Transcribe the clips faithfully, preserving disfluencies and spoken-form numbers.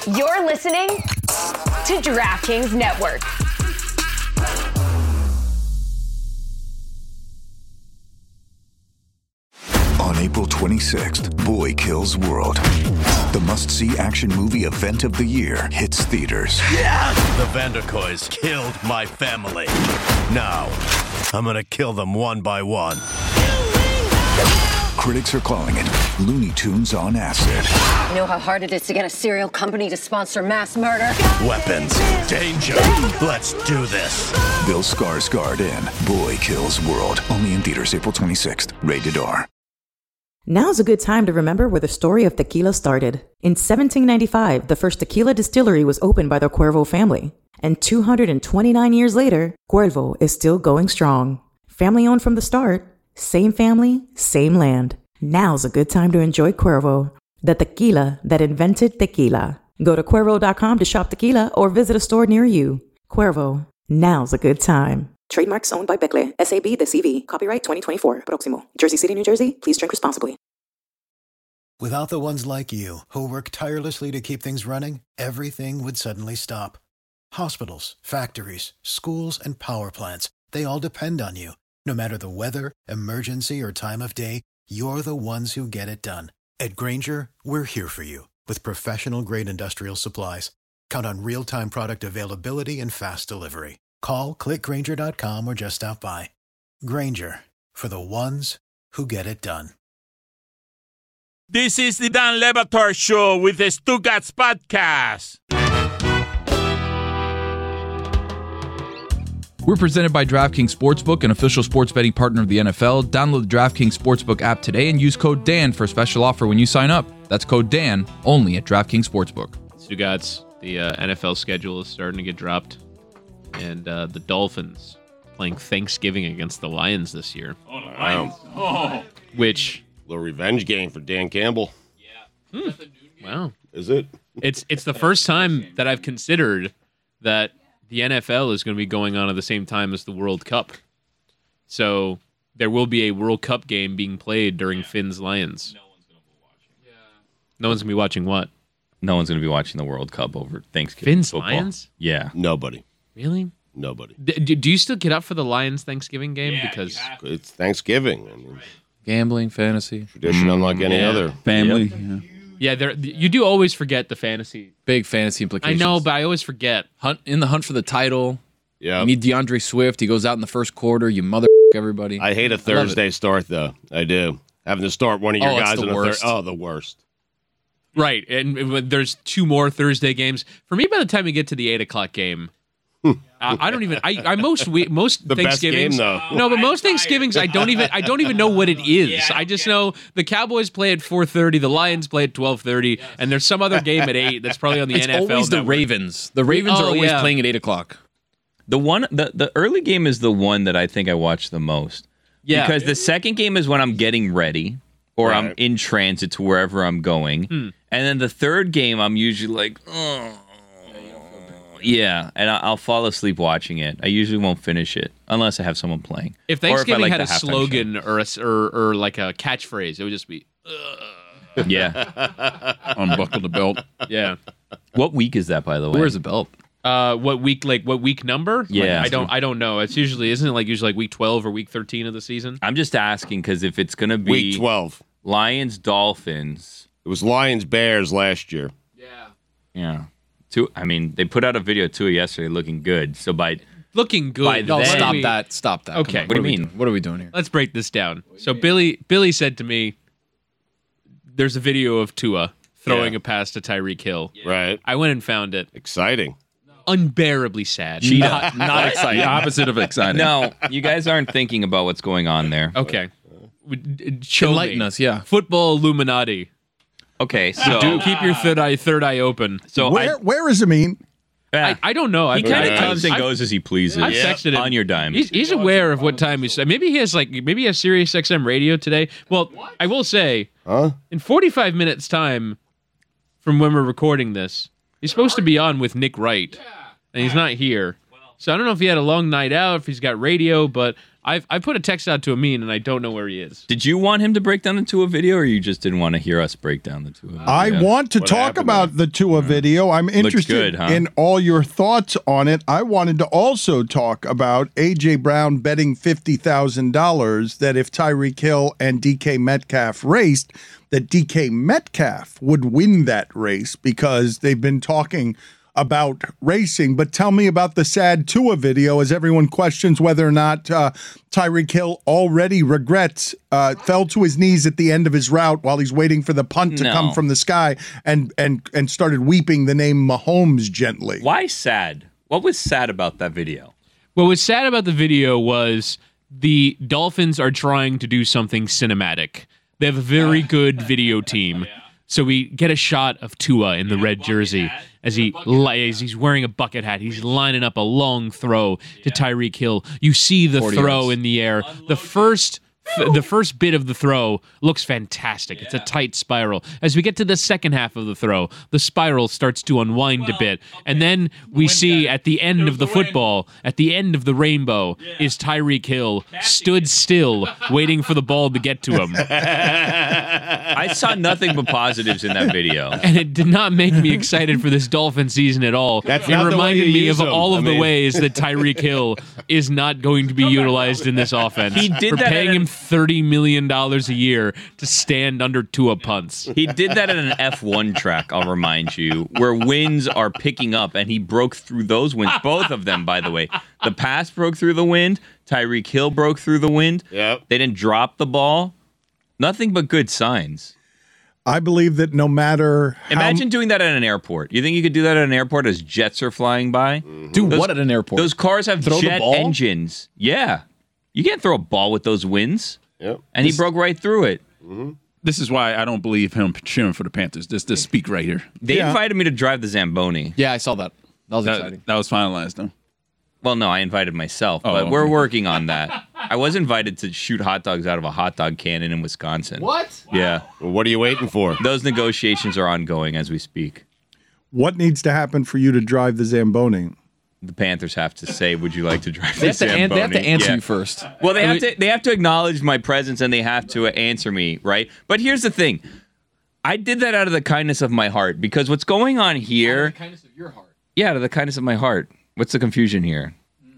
You're listening to DraftKings Network. On April twenty-sixth, Boy Kills World. The must-see action movie event of the year hits theaters. Yeah! The Vanderkoys killed my family. Now, I'm gonna kill them one by one. Critics are calling it Looney Tunes on acid. You know how hard it is to get a serial company to sponsor mass murder? Weapons, danger, let's do this. Bill Skarsgård in Boy Kills World. Only in theaters April twenty-sixth. Rated R. Now's a good time to remember where the story of tequila started. In seventeen ninety-five, the first tequila distillery was opened by the Cuervo family. And two hundred twenty-nine years later, Cuervo is still going strong. Family owned from the start. Same family, same land. Now's a good time to enjoy Cuervo, the tequila that invented tequila. Go to Cuervo dot com to shop tequila or visit a store near you. Cuervo, now's a good time. Trademarks owned by Becle, S A B The C V. Copyright twenty twenty-four. Proximo. Jersey City, New Jersey. Please drink responsibly. Without the ones like you, who work tirelessly to keep things running, everything would suddenly stop. Hospitals, factories, schools, and power plants, they all depend on you. No matter the weather, emergency, or time of day, you're the ones who get it done. At Grainger, we're here for you with professional-grade industrial supplies. Count on real-time product availability and fast delivery. Call, click Grainger dot com, or just stop by. Grainger, for the ones who get it done. This is the Dan Le Batard Show with the Stugatz Podcast. We're presented by DraftKings Sportsbook, an official sports betting partner of the N F L. Download the DraftKings Sportsbook app today and use code Dan for a special offer when you sign up. That's code Dan, only at DraftKings Sportsbook. Stugatz, the uh, N F L schedule is starting to get dropped. And uh, the Dolphins playing Thanksgiving against the Lions this year. Oh, the Lions. Wow. Oh. Which... little revenge game for Dan Campbell. Yeah. Hmm. Wow. Is it? It's it's the first time that I've considered that the N F L is going to be going on at the same time as the World Cup. So there will be a World Cup game being played during yeah. Finn's Lions. No one's going to be watching. Yeah. No one's going to be watching what? No one's going to be watching the World Cup over Thanksgiving Finn's football. Lions? Yeah. Nobody. Really? Nobody. D- do you still get up for the Lions Thanksgiving game? Yeah, because it's Thanksgiving. I mean, gambling, fantasy. Tradition mm, unlike any yeah. other. Family. Yep. Yeah, yeah there, you do always forget the fantasy. Big fantasy implications. I know, but I always forget. Hunt in the hunt for the title. Yeah. You need DeAndre Swift. He goes out in the first quarter. You mother everybody. I hate a Thursday start, though. I do. Having to start one of your oh, guys the in a worst. third. Oh, the worst. Right, and, and there's two more Thursday games. For me, by the time we get to the eight o'clock game, uh, I don't even. I, I most we, most the Thanksgivings. Best game, though. No, but most Thanksgivings, I don't even. I don't even know what it is. Yeah, I just know the Cowboys play at four thirty, the Lions play at twelve thirty, yes. and there's some other game at eight that's probably on the it's N F L. It's always the network. Ravens. The Ravens oh, are always yeah. playing at eight o'clock. The one, the, the early game is the one that I think I watch the most. Yeah, because the second game is when I'm getting ready or right. I'm in transit to wherever I'm going, hmm. and then the third game I'm usually like, oh. Yeah, and I'll fall asleep watching it. I usually won't finish it unless I have someone playing. If Thanksgiving or if I like had a slogan or a, or, or like a catchphrase, it would just be, Ugh. Yeah. Unbuckle the belt. Yeah. What week is that, by the way? Where's the belt? Uh, what week? Like what week number? Yeah, like, I don't. I don't know. It's usually isn't it like usually like week twelve or week thirteen of the season? I'm just asking because if it's gonna be week twelve, Lions Dolphins. It was Lions Bears last year. Yeah. Yeah. Two. I mean, they put out a video too yesterday, looking good. So by looking good, by no, then, stop we, that. Stop that. Okay. What, what do you mean? Doing? What are we doing here? Let's break this down. So Billy, Billy said to me, "There's a video of Tua throwing yeah. a pass to Tyreek Hill." Yeah. Right. I went and found it. Exciting. Unbearably sad. Not, not exciting. The opposite of exciting. No, you guys aren't thinking about what's going on there. Okay. Show Enlighten me. us, yeah. Football Illuminati. Okay, so Do keep your third eye third eye open. So where I, where is Amin? I, I don't know. He kind of Yeah. comes and I've- goes as he pleases. I've texted him on your dime. He's, he's aware of what time he's. Maybe he has like maybe he has Sirius X M radio today. Well, I will say, huh? in forty-five minutes time from when we're recording this, he's supposed to be on with Nick Wright, and he's not here. So I don't know if he had a long night out, if he's got radio, but I've I put a text out to Amin, and I don't know where he is. Did you want him to break down the Tua video, or you just didn't want to hear us break down the Tua video? I want to what talk about there? the Tua video. I'm interested good, huh? in all your thoughts on it. I wanted to also talk about A J. Brown betting fifty thousand dollars that if Tyreek Hill and D K Metcalf raced, that D K Metcalf would win that race because they've been talking about racing. But tell me about the sad Tua video as everyone questions whether or not uh, Tyreek Hill already regrets, uh, fell to his knees at the end of his route while he's waiting for the punt to No. come from the sky and, and, and started weeping the name Mahomes gently. Why sad? What was sad about that video? What was sad about the video was the Dolphins are trying to do something cinematic. They have a very good video team. So we get a shot of Tua in the red jersey as he as he's wearing a bucket hat. He's lining up a long throw to Tyreek Hill. You see the throw in the air. The first the first bit of the throw looks fantastic. It's a tight spiral. As we get to the second half of the throw, the spiral starts to unwind a bit. And then we see at the end of the football, at the end of the rainbow, is Tyreek Hill stood still, waiting for the ball to get to him. I saw nothing but positives in that video. And it did not make me excited for this Dolphin season at all. That's it not the way reminded to me use of them. all of I the mean- ways that Tyreek Hill is not going to be utilized in this offense. He did We're that paying at him an- thirty million dollars a year to stand under Tua punts. He did that at an F one track, I'll remind you, where winds are picking up, and he broke through those winds. Both of them, by the way. The pass broke through the wind. Tyreek Hill broke through the wind. Yep. They didn't drop the ball. Nothing but good signs. I believe that no matter how Imagine doing that at an airport. You think you could do that at an airport as jets are flying by? Do Those- what at an airport? Those cars have Throw the jet ball? engines. Yeah. You can't throw a ball with those winds. Yep. And he broke right through it. This is why I don't believe him cheering for the Panthers. This this speak right here. They Yeah. invited me to drive the Zamboni. Yeah, I saw that. That was That, exciting. that was finalized, though. Well, no, I invited myself, Oh, but okay. we're working on that. I was invited to shoot hot dogs out of a hot dog cannon in Wisconsin. What? Yeah. Well, what are you waiting for? Those negotiations are ongoing as we speak. what needs to happen for you to drive the Zamboni? The Panthers have to say, "Would you like to drive They the have, to an- Zamboni?" they have to answer Yeah. you first. Well, they have to they have to acknowledge my presence and they have to answer me, right? But here's the thing. I did that out of the kindness of my heart because what's going on here? The kindness of your heart. Yeah, out of the kindness of my heart. What's the confusion here?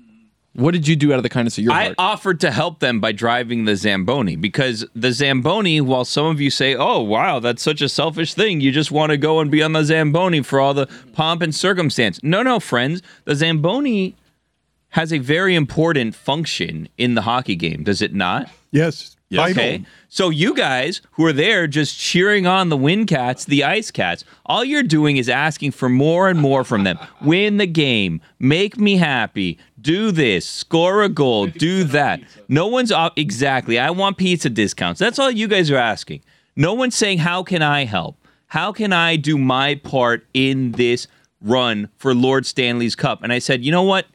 What did you do out of the kindness of your I heart? offered to help them by driving the Zamboni because the Zamboni, while some of you say, oh, wow, that's such a selfish thing. You just want to go and be on the Zamboni for all the pomp and circumstance. No, no, friends. The Zamboni has a very important function in the hockey game, does it not? Yes. Vital. Okay. So you guys who are there just cheering on the Windcats, the Ice Cats, all you're doing is asking for more and more from them. Win the game. Make me happy. Do this. Score a goal. Do that. No one's op- exactly. I want pizza discounts. That's all you guys are asking. No one's saying, how can I help? How can I do my part in this run for Lord Stanley's Cup? And I said, you know what?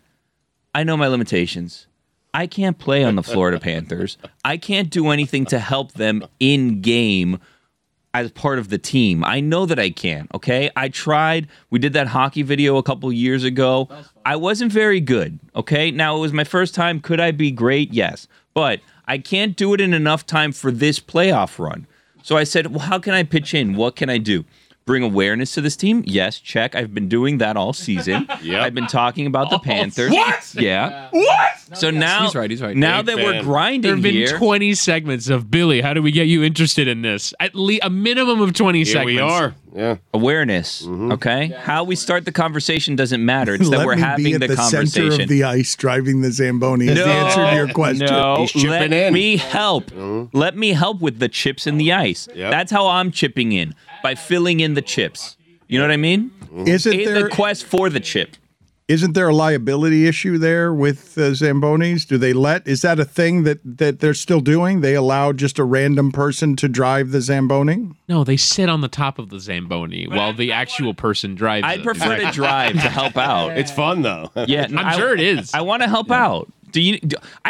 I know my limitations. I can't play on the Florida Panthers. I can't do anything to help them in game as part of the team. I know that I can't, okay? I tried. We did that hockey video a couple years ago. I wasn't very good, okay? Now, it was my first time. Could I be great? Yes. But I can't do it in enough time for this playoff run. So I said, well, how can I pitch in? What can I do? Bring awareness to this team? Yes, check. I've been doing that all season. Yep. I've been talking about the Panthers. What? Yeah. What? So now, He's right, he's right. now Big that we're fan. grinding There have been here, twenty segments of Billy. How do we get you interested in this? At least a minimum of twenty Here segments. we are. Yeah. awareness, okay? How we start the conversation doesn't matter. It's that Let we're me having be at the, the conversation. center of the ice driving the Zamboni is the answer to your question. No, He's chipping let in. me help. Let me help with the chips in the ice. Yep. That's how I'm chipping in, by filling in the chips. You know what I mean? Isn't In there the quest for the chip. isn't there a liability issue there with uh, Zambonis? Do they let is that a thing that that they're still doing? They allow just a random person to drive the Zamboni? No, they sit on the top of the Zamboni while the actual person drives I it. prefer to drive to help out. It's fun, though. Yeah, I'm I- sure it is. I want to help out. Do you? Do, I, I haven't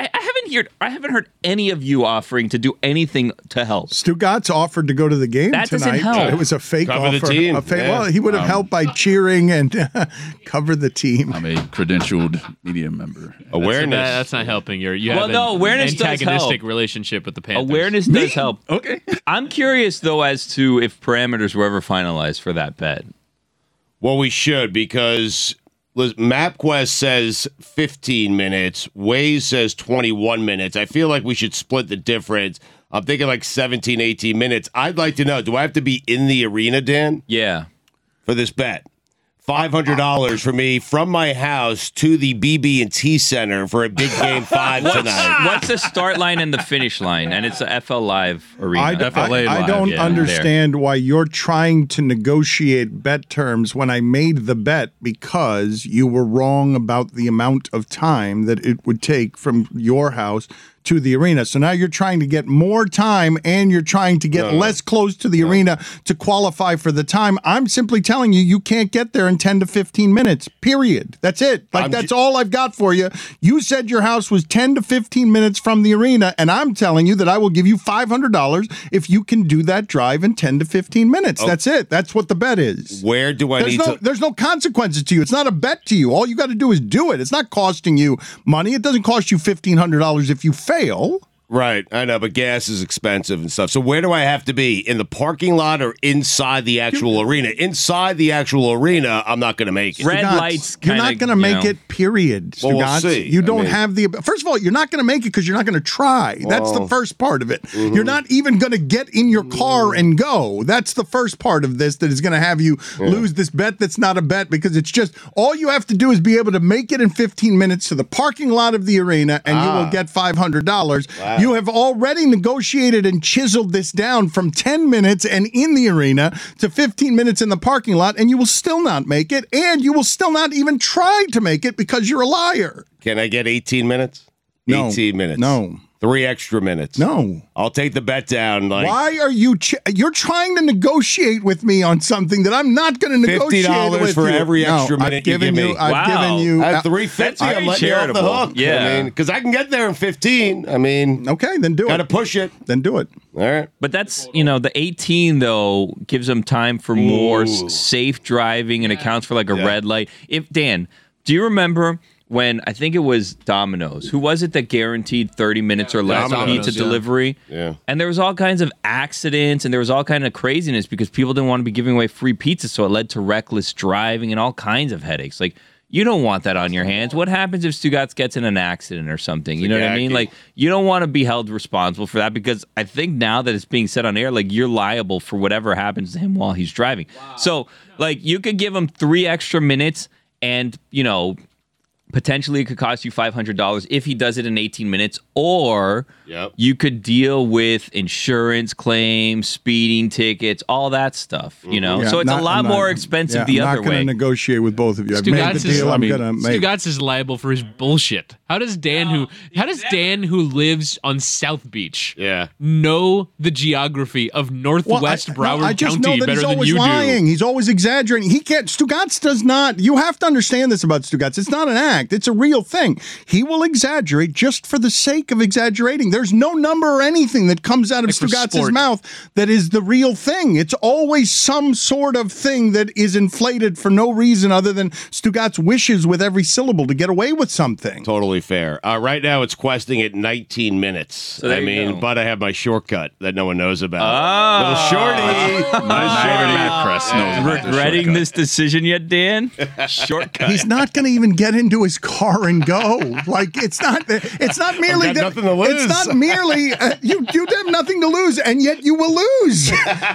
hear. I haven't heard any of you offering to do anything to help. Stugatz offered to go to the game That doesn't tonight. help. It was a fake Cover the offer. team. A fake, Yeah. Well, he would have Um, helped by cheering and cover the team. I'm a credentialed media member. Awareness. That- that's not helping. You're, you Well, have no, an awareness does antagonistic help. relationship with the Panthers. Awareness does help. Okay. I'm curious though as to if parameters were ever finalized for that bet. Well, we should because listen, MapQuest says fifteen minutes. Waze says twenty-one minutes. I feel like we should split the difference. I'm thinking like seventeen, eighteen minutes. I'd like to know, do I have to be in the arena, Dan, Yeah. for this bet? five hundred dollars for me from my house to the B B and T Center for a big game five tonight. What's the start line and the finish line? And it's the F L Live arena. I, F L A I- I Live, don't yeah, understand why you're trying to negotiate bet terms when I made the bet because you were wrong about the amount of time that it would take from your house to the arena. So now you're trying to get more time and you're trying to get No, no. less close to the arena to qualify for the time. I'm simply telling you, you can't get there in ten to fifteen minutes, period. That's it. Like, I'm that's ju- all I've got for you. You said your house was ten to fifteen minutes from the arena, and I'm telling you that I will give you five hundred dollars if you can do that drive in ten to fifteen minutes. That's it. That's what the bet is. Where do I There's need no, to? there's no consequences to you. It's not a bet to you. All you got to do is do it. It's not costing you money. It doesn't cost you fifteen hundred dollars if you fail. Right, I know, but gas is expensive and stuff. So where do I have to be? In the parking lot or inside the actual arena? Inside the actual arena, I'm not going to make it. Red Stugatz, lights You're kinda, not going to you make know. it, period. Well, we'll Stugatz. see. You I don't mean- have the. First of all, you're not going to make it because you're not going to try. That's the Well, first part of it. mhm. You're not even going to get in your car and go. That's the first part of this that is going to have you lose this bet that's not a bet because it's just all you have to do is be able to make it in fifteen minutes to the parking lot of the arena and you Ah. will get five hundred dollars. Wow. You have already negotiated and chiseled this down from ten minutes and in the arena to fifteen minutes in the parking lot, and you will still not make it, and you will still not even try to make it because you're a liar. Can I get eighteen minutes? No. eighteen minutes. No. Three extra minutes. No. I'll take the bet down. Like Why are you? Ch- you're trying to negotiate with me on something that I'm not going to negotiate fifty dollars with for you. every No, extra minute I've given you give you. me. I've Wow. given you. At three fifty, That's I'm very letting you off the charitable. hook. Yeah. I mean, because I can get there in fifteen. I mean, okay, then do got to it. push it. Then do it. All right. But that's, you know, the eighteen, though, gives them time for more s- Ooh. safe driving and accounts for like a Yeah. red light. If Dan, do you remember when I think it was Domino's? Who was it that guaranteed thirty minutes or less Domino's, pizza yeah. delivery? Yeah. And there was all kinds of accidents and there was all kind of craziness because people didn't want to be giving away free pizza, so it led to reckless driving and all kinds of headaches. Like, you don't want that on your hands. What happens if Stugatz gets in an accident or something? You know what I mean? Exactly. Like, you don't want to be held responsible for that because I think now that it's being said on air, like, you're liable for whatever happens to him while he's driving. So, like, you could give him three extra minutes and, you know, potentially it could cost you five hundred dollars if he does it in eighteen minutes, or Yep. you could deal with insurance claims, speeding tickets, all that stuff, you know? Yeah, so it's not- a lot I'm not- more expensive yeah, the I'm other not going way. to negotiate with both of you. I've made the Stugatz is, deal. I I'm mean, going to make. Stugatz is liable for his bullshit. How does Dan who how does Dan who lives on South Beach Yeah. know the geography of Northwest Well, I, Broward no, I just County know that better he's than always you lying. do? He's always exaggerating. He can't. Stugatz does not. You have to understand this about Stugatz. It's not an act. It's a real thing. He will exaggerate just for the sake of exaggerating. There's no number or anything that comes out of Like for Stugatz's sport. mouth that is the real thing. It's always some sort of thing that is inflated for no reason other than Stugatz wishes with every syllable to get away with something. Totally fair. Uh, right now, it's questing at nineteen minutes. there I you mean, go. but I have my shortcut that no one knows about. Oh. Little shorty. Not even Matt Kress knows about this Regretting shortcut. this decision yet, Dan? Shortcut. He's not going to even get into his car and go. Like it's not. It's not merely got that. nothing to lose. It's not merely uh, you. You have nothing to lose, and yet you will lose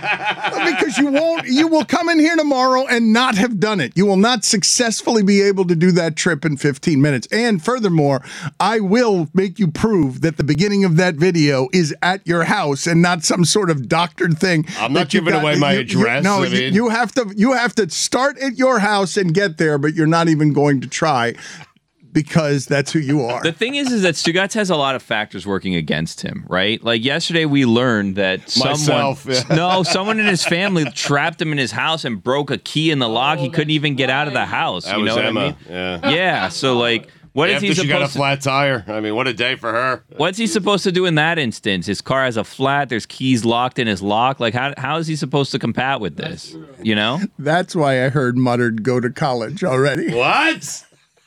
because you won't. You will come in here tomorrow and not have done it. You will not successfully be able to do that trip in fifteen minutes. And furthermore, I will make you prove that the beginning of that video is at your house and not some sort of doctored thing. I'm not that you've giving away my you- you- address, no, I you- mean. you have to. You have to start at your house and get there, but you're not even going to try. Because that's who you are. The thing is, is that Stugatz has a lot of factors working against him, right? Like yesterday, we learned that someone, Myself, yeah. no, someone in his family trapped him in his house and broke a key in the lock. He couldn't even get out of the house. That you was know Emma. what I mean? Yeah. Yeah. So like, What is After he she got a supposed to? flat tire. I mean, what a day for her. What's he supposed to do in that instance? His car has a flat. There's keys locked in his lock. Like, how how is he supposed to combat with this? You know? That's why I heard muttered go to college already. What?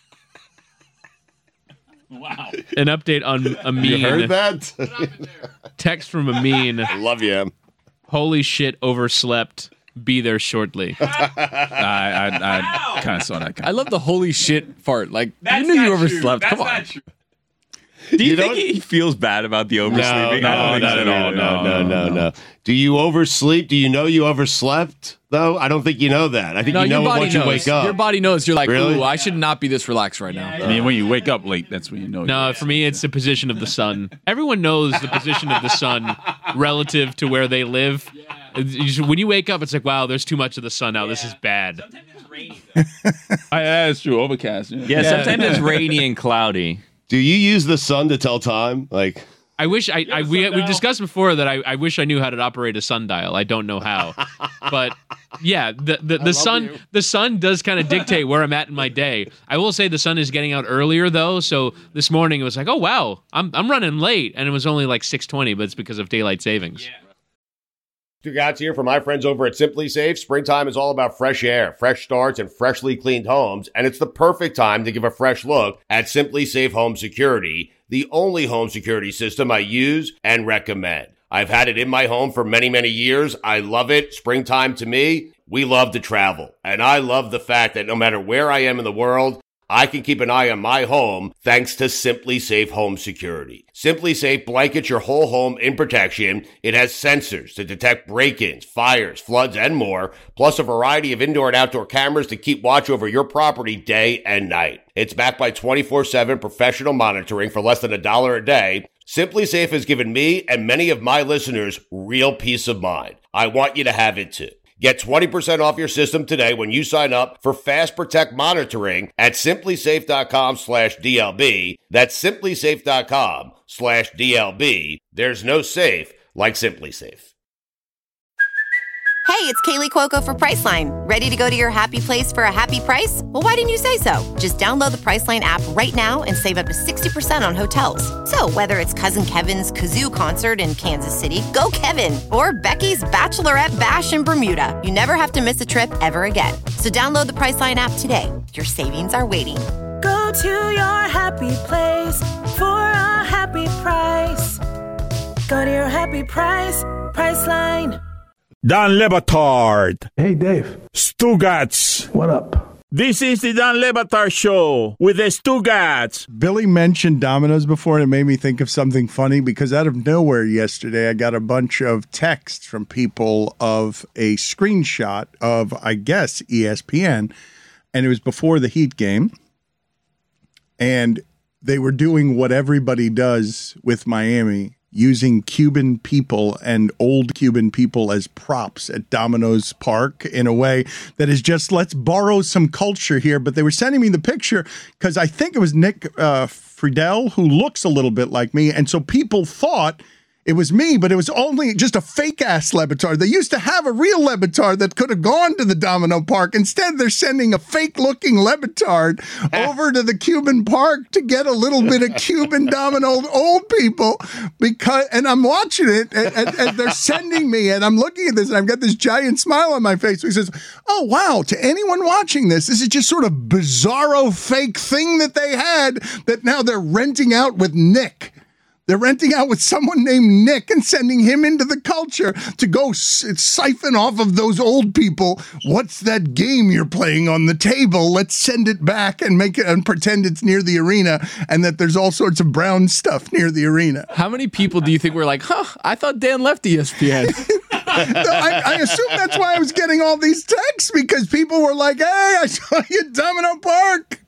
Wow. An update on Amin. You heard that? Text from Amin. I love you, Em. Holy shit, overslept. Be there shortly. I, I, I kind of saw that. I love the holy shit part. Like, That's you knew you not true. overslept. That's Come on. not true. Do you, You think don't- he feels bad about the oversleeping? No, I don't no, think not so. at all. No, no, no, no. Do you oversleep? Do you know you overslept, though? I don't think you know that. I think No, you know your it body once knows. you wake up. Your body knows. You're like, Really? ooh, I should not be this relaxed right now. I mean, when you wake up late, that's when you know. No, for me, it's the position of the sun. Everyone knows the position of the sun relative to where they live. It's- When you wake up, it's like, wow, there's too much of the sun now. This is bad. I, that's true. Overcast. Yeah. Yeah, sometimes it's rainy and cloudy. Do you use the sun to tell time? Like, I wish I, I we we discussed before that I, I wish I knew how to operate a sundial. I don't know how, but yeah, the the, the sun you. the sun does kind of dictate where I'm at in my day. I will say the sun is getting out earlier though, so this morning it was like, oh wow, I'm I'm running late, and it was only like six twenty, but it's because of daylight savings. Two guys here from my friends over at Simply Safe. Springtime is all about fresh air, fresh starts, and freshly cleaned homes, and it's the perfect time to give a fresh look at Simply Safe Home Security, the only home security system I use and recommend. I've had it in my home for many, many years. I love it. Springtime to me, we love to travel, and I love the fact that no matter where I am in the world, I can keep an eye on my home thanks to Simply Safe Home Security. Simply Safe blankets your whole home in protection. It has sensors to detect break-ins, fires, floods, and more, plus a variety of indoor and outdoor cameras to keep watch over your property day and night. It's backed by twenty-four seven professional monitoring for less than a dollar a day. Simply Safe has given me and many of my listeners real peace of mind. I want you to have it too. Get twenty percent off your system today when you sign up for Fast Protect monitoring at simplysafe.com slash DLB. That's simplysafe.com slash DLB. There's no safe like Simply Safe. Hey, it's Kaylee Cuoco for Priceline. Ready to go to your happy place for a happy price? Well, why didn't you say so? Just download the Priceline app right now and save up to sixty percent on hotels. So whether it's Cousin Kevin's Kazoo Concert in Kansas City, go Kevin, or Becky's Bachelorette Bash in Bermuda, you never have to miss a trip ever again. So download the Priceline app today. Your savings are waiting. Go to your happy place for a happy price. Go to your happy price, Priceline. Dan Le Batard. Hey, Dave. Stugats. What up? This is the Dan Le Batard Show with the Stugats. Billy mentioned Domino's before, and it made me think of something funny because out of nowhere yesterday, I got a bunch of texts from people of a screenshot of, I guess, E S P N, and it was before the Heat game, and they were doing what everybody does with Miami, using Cuban people and old Cuban people as props at Domino's Park in a way that is just, let's borrow some culture here. But they were sending me the picture because I think it was Nick uh, Friedel, who looks a little bit like me. And so people thought it was me, but it was only just a fake-ass Le Batard. They used to have a real Le Batard that could have gone to the Domino Park. Instead, they're sending a fake-looking Le Batard over to the Cuban Park to get a little bit of Cuban Domino old people. Because, and I'm watching it, and, and, and they're sending me, and I'm looking at this, and I've got this giant smile on my face. He says, oh, wow, to anyone watching this, this is just sort of bizarro fake thing that they had that now they're renting out with Nick. They're renting out with someone named Nick and sending him into the culture to go s- siphon off of those old people. What's that game you're playing on the table? Let's send it back and make it and pretend it's near the arena and that there's all sorts of brown stuff near the arena. How many people do you think were like, huh, I thought Dan left E S P N? I, I assume that's why I was getting all these texts, because people were like, hey, I saw you at Domino Park.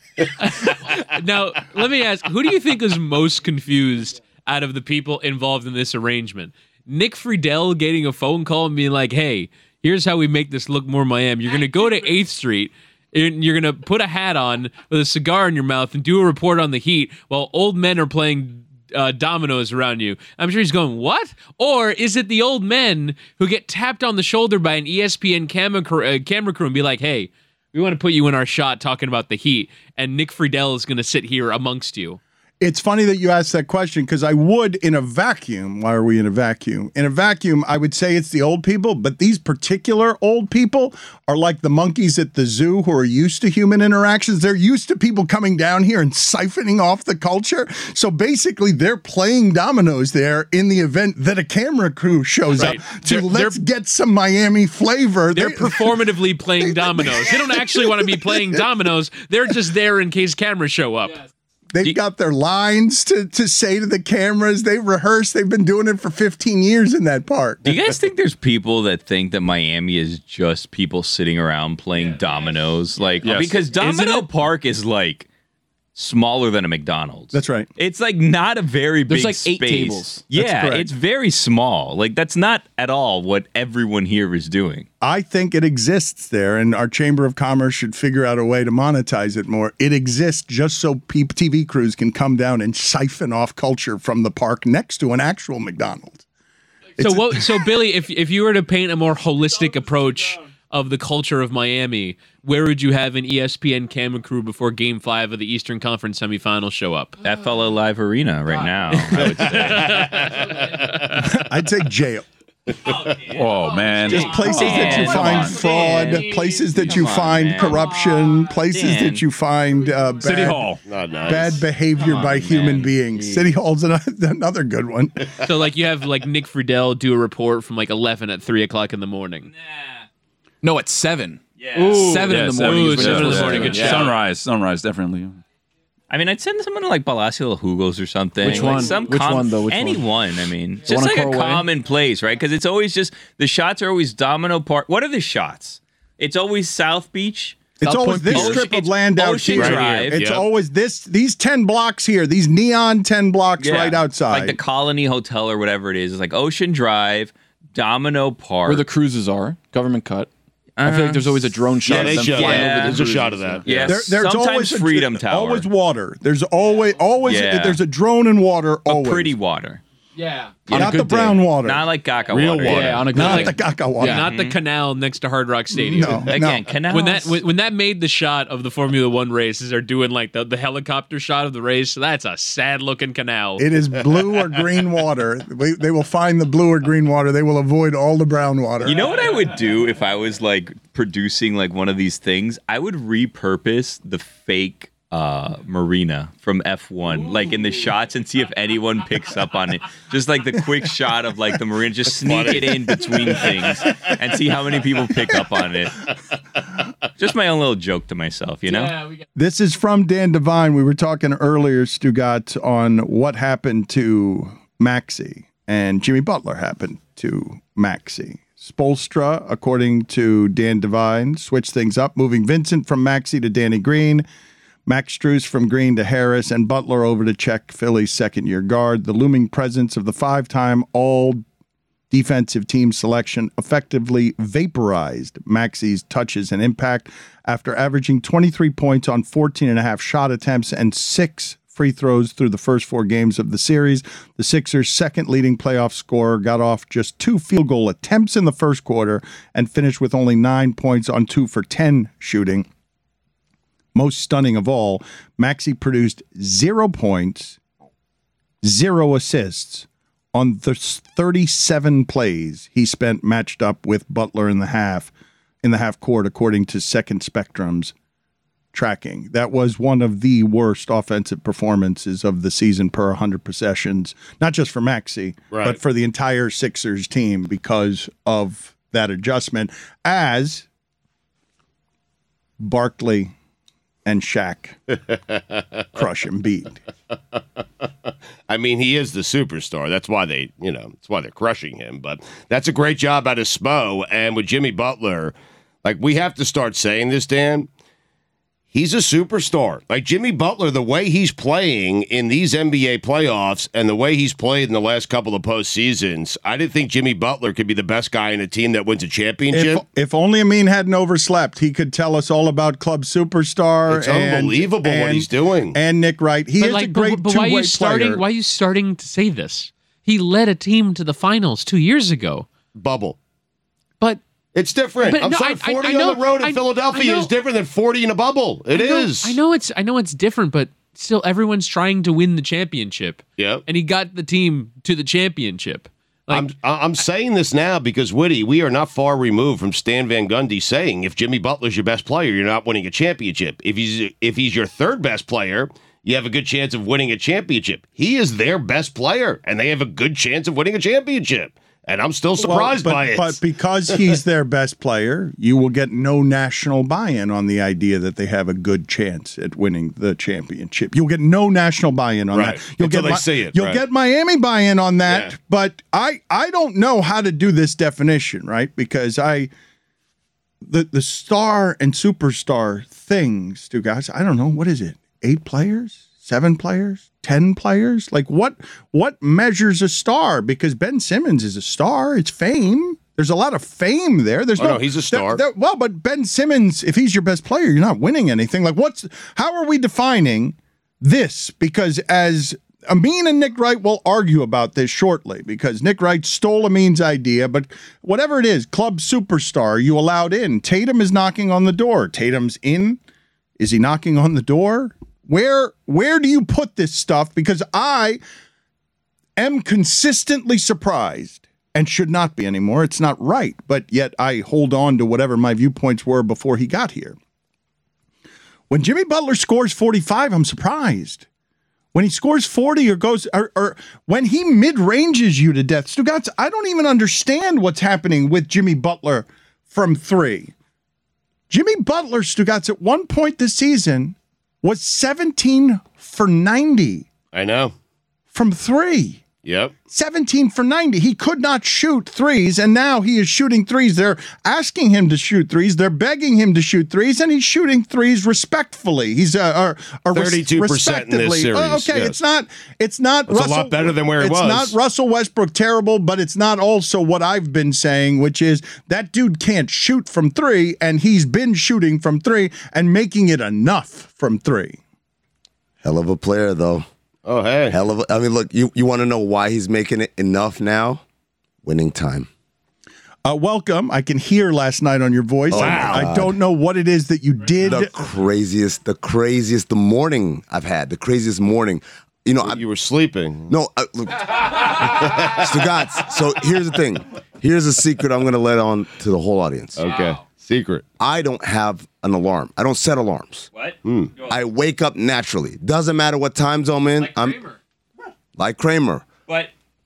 Now, let me ask, who do you think is most confused out of the people involved in this arrangement? Nick Friedel getting a phone call and being like, hey, here's how we make this look more Miami. You're going to go to eighth Street, and you're going to put a hat on with a cigar in your mouth and do a report on the Heat while old men are playing uh, dominoes around you. I'm sure he's going, what? Or is it the old men who get tapped on the shoulder by an E S P N camera crew, uh, camera crew and be like, hey, We want to put you in our shot talking about the Heat, and Nick Friedel is going to sit here amongst you. It's funny that you asked that question because I would, in a vacuum, why are we in a vacuum? In a vacuum, I would say it's the old people, but these particular old people are like the monkeys at the zoo who are used to human interactions. They're used to people coming down here and siphoning off the culture. So basically, they're playing dominoes there in the event that a camera crew shows Right. up to They're- let's they're- get some Miami flavor. They're performatively playing dominoes. They don't actually want to be playing dominoes. They're just there in case cameras show up. They've got their lines to, to say to the cameras. They've rehearsed. They've been doing it for fifteen years in that park. Do you guys think there's people that think that Miami is just people sitting around playing dominoes? Like, Yes. because Isn't Domino it? Park is like smaller than a McDonald's. That's right. It's like not a very There's big like eight space. tables. Yeah, That's correct. it's very small. Like that's not at all what everyone here is doing. I think it exists there, and our Chamber of Commerce should figure out a way to monetize it more. It exists just so P- T V crews can come down and siphon off culture from the park next to an actual McDonald's. So what? So Billy, if if you were to paint a more holistic approach of the culture of Miami, where would you have an E S P N camera crew before Game Five of the Eastern Conference semifinals show up? F L O Live Arena right now, I would say. I'd say jail. Oh, man. Just places that you Dan, find come on, fraud, Dan. places that you Come on, find man. corruption, places Dan. that you find uh, bad, City Hall. Not nice. bad behavior by human beings. City Hall's another, another good one. So like you have like Nick Friedel do a report from like eleven at three o'clock in the morning. No, at seven. Yeah. Seven Yeah, in the morning. Ooh, is when seven in it's the morning, supposed good to be. shout. Sunrise, sunrise, definitely. I mean, I'd send someone to like Palacio de Jugos or something. Which Like one? some Which com- one, though? Which any one? one. I mean, The just one like on a Coral Way? common place, right? Because it's always just the shots are always Domino Park. What are the shots? It's always South Beach. It's South always Point this Pier. strip of It's land out Ocean here. Drive. It's Yep. always this these ten blocks here, these neon ten blocks Yeah. right outside. Like the Colony Hotel or whatever it is. It's like Ocean Drive, Domino Park. Where the cruises are, government cut. I feel like there's always a drone shot. Yeah, of they them show flying that. over the There's a cruises. shot of that. Yeah, There- there's sometimes always a, Freedom Tower. Always water. There's always always Yeah. there's a drone in water. a Always pretty water. Yeah. On a not the good day. brown water. Not like Gaga Real water. water. Yeah, on a good not like, the Gaga water. Yeah. not the canal next to Hard Rock Stadium. No, Again, no. canals. When that when, when that made the shot of the Formula One races are doing like the, the helicopter shot of the race, that's a sad looking canal. It is blue or green water. We, they will find the blue or green water. They will avoid all the brown water. You know what I would do if I was like producing like one of these things? I would repurpose the fake uh, marina from F one, like in the shots, and see if anyone picks up on it. Just like the quick shot of like the marina, just sneak it in between things and see how many people pick up on it. Just my own little joke to myself, you know? Yeah, we got- This is from Dan Devine. We were talking earlier, Stugat, on what happened to Maxey, and Jimmy Butler happened to Maxey. Spoelstra, according to Dan Devine, switched things up, moving Vincent from Maxey to Danny Green, Max Strus from Green to Harris, and Butler over to check Philly's second-year guard. The looming presence of the five-time all-defensive team selection effectively vaporized Maxey's touches and impact after averaging twenty-three points on fourteen and a half shot attempts and six free throws through the first four games of the series. The Sixers' second leading playoff scorer got off just two field goal attempts in the first quarter and finished with only nine points on two for ten shooting. Most stunning of all, Maxey produced zero points, zero assists on the thirty-seven plays he spent matched up with Butler in the half, in the half court, according to Second Spectrum's tracking. That was one of the worst offensive performances of the season per one hundred possessions, not just for Maxey, Right. but for the entire Sixers team because of that adjustment, as Barkley and Shaq crush Embiid. I mean, he is the superstar. That's why they, you know, that's why they're crushing him. But that's a great job out of Spo. And with Jimmy Butler, like, we have to start saying this, Dan. He's a superstar. Like, Jimmy Butler, the way he's playing in these N B A playoffs and the way he's played in the last couple of postseasons, I didn't think Jimmy Butler could be the best guy in a team that wins a championship. If, if only Amin hadn't overslept, he could tell us all about Club Superstar. It's and- unbelievable what and- he's doing. And Nick Wright. He But, is like, a great but, but why are two-way you starting? player. Why are you starting to say this? He led a team to the finals two years ago. Bubble. But It's different. But I'm no, sorry, I- I- forty I know- on the road in I- Philadelphia I know- is different than forty in a bubble. It I know, is. I know it's. I know it's different, but still, everyone's trying to win the championship. Yep. And he got the team to the championship. I'm I'm saying this now because, Woody, we are not far removed from Stan Van Gundy saying if Jimmy Butler's your best player, you're not winning a championship. If he's if he's your third best player, you have a good chance of winning a championship. He is their best player, and they have a good chance of winning a championship. And I'm still surprised Well, but, by it. But because he's their best player, you will get no national buy-in on the idea that they have a good chance at winning the championship. You'll get no national buy-in on Right. that. You'll Until get they see it, You'll right. get Miami buy-in on that. Yeah. But I I don't know how to do this definition, right? Because I the the star and superstar things, two guys. I don't know, what is it? Eight players? Seven players? Ten players? Like what what measures a star? Because Ben Simmons is a star. It's fame. There's a lot of fame there. There's Oh, no, no, he's a star. there- there- well, but Ben Simmons, if he's your best player, you're not winning anything. Like what's how are we defining this? Because as Amin and Nick Wright will argue about this shortly, because Nick Wright stole Amin's idea, but whatever it is, club superstar, you allowed in. Tatum is knocking on the door. Tatum's in. Is he knocking on the door? Where where do you put this stuff? Because I am consistently surprised and should not be anymore. It's not right, but yet I hold on to whatever my viewpoints were before he got here. When Jimmy Butler scores forty-five, I'm surprised. When he scores forty or goes, or, or when he mid-ranges you to death, Stugotz, I don't even understand what's happening with Jimmy Butler from three. Jimmy Butler, Stugotz, at one point this season was seventeen for ninety I know. from three. Yep. seventeen for ninety. He could not shoot threes, and now he is shooting threes. They're asking him to shoot threes. They're begging him to shoot threes, and he's shooting threes respectfully. He's uh, uh, uh, thirty-two percent in this series, Oh, okay, yes. it's not. It's not. It's a Russell, lot better than where it it's was. not Russell Westbrook terrible, but it's not also what I've been saying, which is that dude can't shoot from three, and he's been shooting from three and making it enough from three. Hell of a player, though. Oh, hey. Hell of a, I mean, look, you, you want to know why he's making it enough now? Winning time. Uh, welcome. I can hear last night on your voice. Oh, I, my I God. don't know what it is that you did. The craziest, the craziest, the morning I've had, the craziest morning. You know, I, You were sleeping. no, I, look, Stugotz, so here's the thing. Here's a secret I'm going to let on to the whole audience. Okay. Secret. I don't have an alarm. I don't set alarms. What? Hmm. I wake up naturally. Doesn't matter what time zone I'm in. Like I'm Kramer. like Kramer. But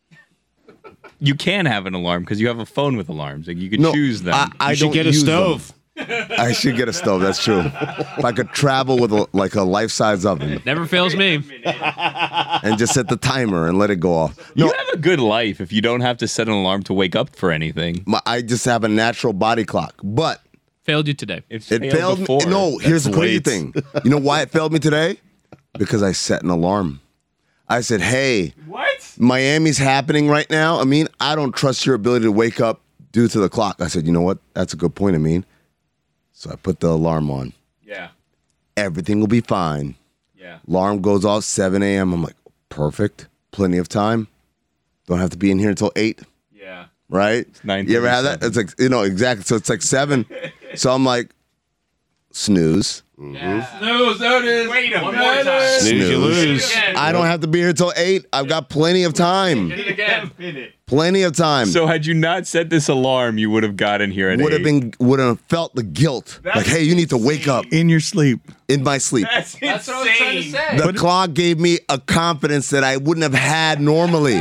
you can have an alarm because you have a phone with alarms. Like you can No, choose them. I, I You should don't get a use stove. them. I should get a stove. That's true. If I could travel with a, like a life-size oven Never fails me. and just set the timer and let it go off. you have a good life if you don't have to set an alarm to wake up for anything. My, I just have a natural body clock. But Failed you today. It's it failed me. No, here's the crazy late. thing. You know why it failed me today? Because I set an alarm. I said, hey, What? Miami's happening right now. I mean, I don't trust your ability to wake up due to the clock. I said, you know what? That's a good point, I mean. So I put the alarm on. Yeah. Everything will be fine. Yeah. Alarm goes off seven a.m. I'm like, perfect. Plenty of time. Don't have to be in here until eight. Yeah. Right? nine You ever have that? It's like, you know, exactly. So it's like seven. So I'm like, snooze. Yeah. Snooze, there it is. Wait a One more time. Snooze, you lose. I don't have to be here till eight. I've got plenty of time. Hit it again. Plenty of time. So had you not set this alarm, you would have gotten here at would have eight. been would have felt the guilt. That's like, hey, you need to wake up In your sleep. in my sleep. That's, That's what I was trying to say. The clock gave me a confidence that I wouldn't have had normally.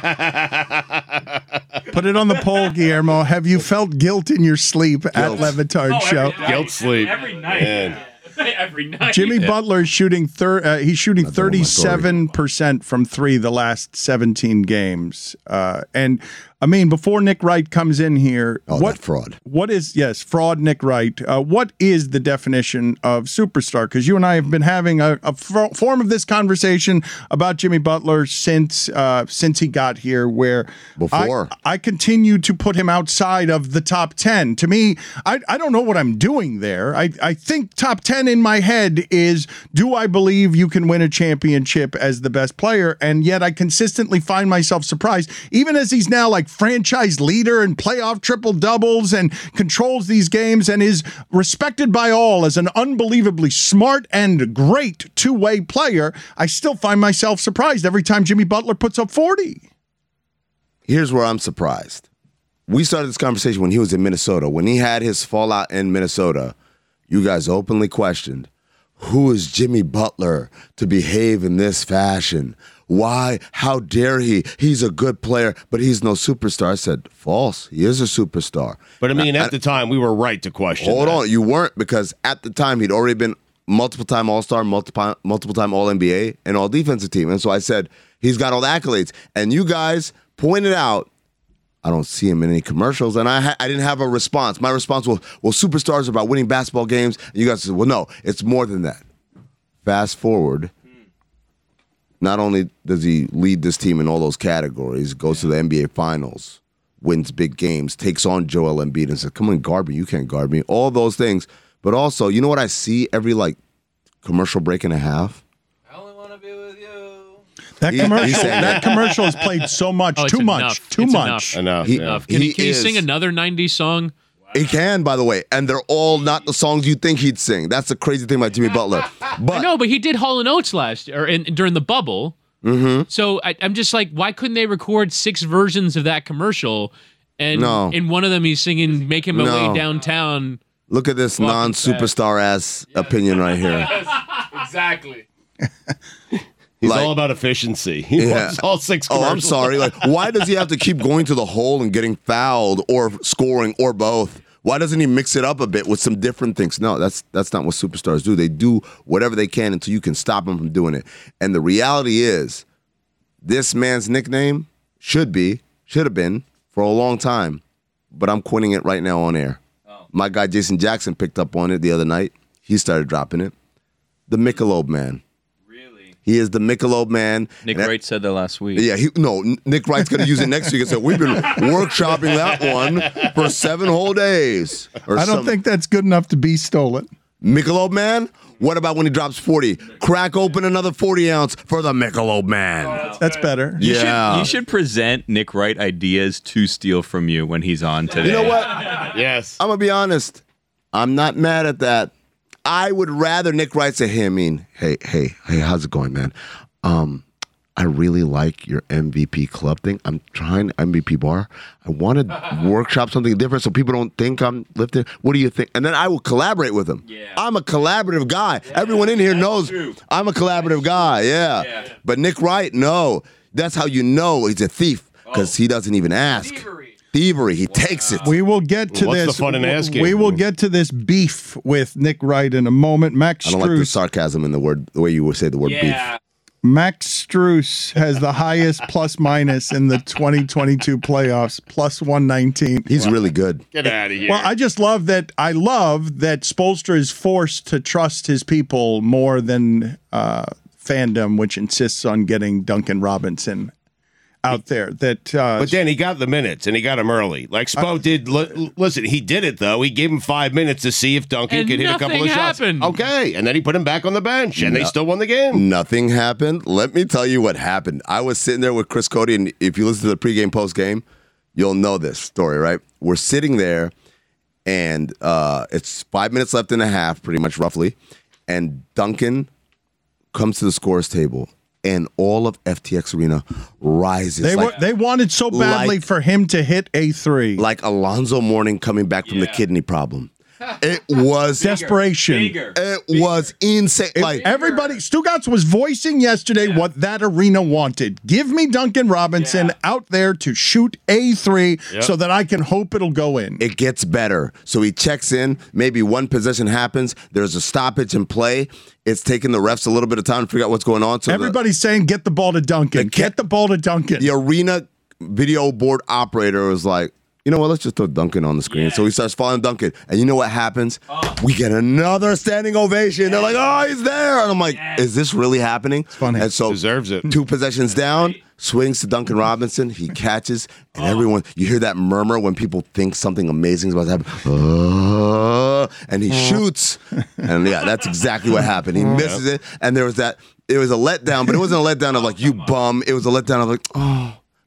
Put it on the poll, Guillermo. Have you felt guilt in your sleep at Guilt. Levitard Oh, Show? every night. Guilt sleep. Every night. Man. Every night. Jimmy Butler is shooting thir- uh, he's shooting That's all my story. thirty-seven percent from three the last seventeen games. Uh, and I mean, before Nick Wright comes in here, Oh, what that fraud. What is yes, fraud Nick Wright? Uh, what is the definition of superstar? Because you and I have been having a, a fo- form of this conversation about Jimmy Butler since uh, since he got here. Where Before. I, I continue to put him outside of the top ten. To me, I I don't know what I'm doing there. I I think top ten in my head is, do I believe you can win a championship as the best player? And yet I consistently find myself surprised, even as he's now like like franchise leader and playoff triple doubles and controls these games and is respected by all as an unbelievably smart and great two-way player, I still find myself surprised every time Jimmy Butler puts up forty. Here's where I'm surprised. We started this conversation when he was in Minnesota. When he had his fallout in Minnesota, you guys openly questioned, who is Jimmy Butler to behave in this fashion? Why? How dare he? He's a good player, but he's no superstar. I said, false. He is a superstar. But I mean, I, at the time, we were right to question Hold that. on. You weren't, because at the time, he'd already been multiple-time All-Star, multiple, multiple-time All-N B A, and All-Defensive Team. And so I said, he's got all the accolades. And you guys pointed out, I don't see him in any commercials, and I ha- I didn't have a response. My response was, well, superstars are about winning basketball games. And you guys said, well, no, it's more than that. Fast forward, not only does he lead this team in all those categories, goes to the N B A Finals, wins big games, takes on Joel Embiid and says, come on, guard me, you can't guard me, all those things. But also, you know what I see every, like, commercial break and a half? That He- commercial, he said that commercial is played so much, Oh, it's too enough. much, too It's much. enough. Enough. He- enough. Can, He you, can you is- sing another nineties song? He can, by the way, and they're all not the songs you think he'd sing. That's the crazy thing about Jimmy Butler. I But know, but he did Hall and Oates last or in, during the bubble. mm-hmm. So I, I'm just like, why couldn't they record six versions of that commercial? And No. in one of them, he's singing "Make Him No. Away Downtown." look at this Fucking non-superstar ass opinion right here. Exactly. He's Like- all about efficiency. He Yeah. wants all six Oh, I'm commercials. sorry. Like, why does he have to keep going to the hole and getting fouled or scoring or both? Why doesn't he mix it up a bit with some different things? No, that's that's not what superstars do. They do whatever they can until you can stop them from doing it. And the reality is, this man's nickname should be, should have been for a long time, but I'm quitting it right now on air. My guy Jason Jackson picked up on it the other night. He started dropping it. The Michelob Man. He is the Michelob Man. Nick And Wright said that last week. Yeah, he, no, N- Nick Wright's going to use it next week and say, we've been workshopping that one for seven whole days. Or I don't some- think that's good enough to be stolen. Michelob Man? What about when he drops forty? Crack open another forty ounce for the Michelob Man. That's better. You Yeah. Should, you should present Nick Wright ideas to steal from you when he's on today. You know what? Yes. I'm going to be honest. I'm not mad at that. I would rather Nick Wright say, hey, I mean, hey, hey, hey, how's it going, man? Um, I really like your M V P club thing. I'm trying M V P bar. I want to workshop something different so people don't think I'm lifting. What do you think? And then I will collaborate with them. Yeah. I'm a collaborative guy. Yeah, Everyone in here knows true. I'm a collaborative guy. Yeah. yeah. But Nick Wright, no. That's how you know he's a thief, because oh. he doesn't even ask. Thievery. Thievery. He wow. takes it. We will get to well, what's this. the fun in asking? We will get to this beef with Nick Wright in a moment. Max I don't Strus. like the sarcasm in the word, the way you would say the word Yeah. beef. Max Strus has the highest plus minus in the twenty twenty-two playoffs, plus one nineteen. He's wow. really good. Get out of here. Well, I just love that. I love that Spoelstra is forced to trust his people more than uh, fandom, which insists on getting Duncan Robinson out there. That, uh, but then he got the minutes, and he got him early. Like Spo uh, did. Li- listen, he did it though. He gave him five minutes to see if Duncan and could hit a couple of happened. shots. Okay, and then he put him back on the bench, and no, they still won the game. Nothing happened. Let me tell you what happened. I was sitting there with Chris Cody, and if you listen to the pregame, postgame, you'll know this story, right? We're sitting there, and uh, it's five minutes left in a half, pretty much roughly, and Duncan comes to the scorer's table. And all of F T X Arena rises. They like, were, they wanted so badly like, for him to hit a three. Like Alonzo Mourning coming back from yeah. the kidney problem. It was desperation. Bigger, it bigger. was insane. It, like everybody, Stugotz was voicing yesterday yeah. what that arena wanted. Give me Duncan Robinson yeah. out there to shoot a three yep. so that I can hope it'll go in. It gets better. So he checks in. Maybe one possession happens. There's a stoppage in play. It's taking the refs a little bit of time to figure out what's going on. So everybody's the, saying, "Get the ball to Duncan. The, get the ball to Duncan." The arena video board operator was like, you know what, let's just throw Duncan on the screen. Yeah. So he starts following Duncan. And you know what happens? Oh. We get another standing ovation. Yeah. They're like, oh, he's there. And I'm like, yeah. is this really happening? It's funny. And so deserves it. Two possessions down, swings to Duncan Robinson. He catches. And oh. everyone, you hear that murmur when people think something amazing is about to happen. Uh, and he shoots. And yeah, that's exactly what happened. He misses it. And there was that, it was a letdown, but it wasn't a letdown of like, you bum. It was a letdown of like, oh.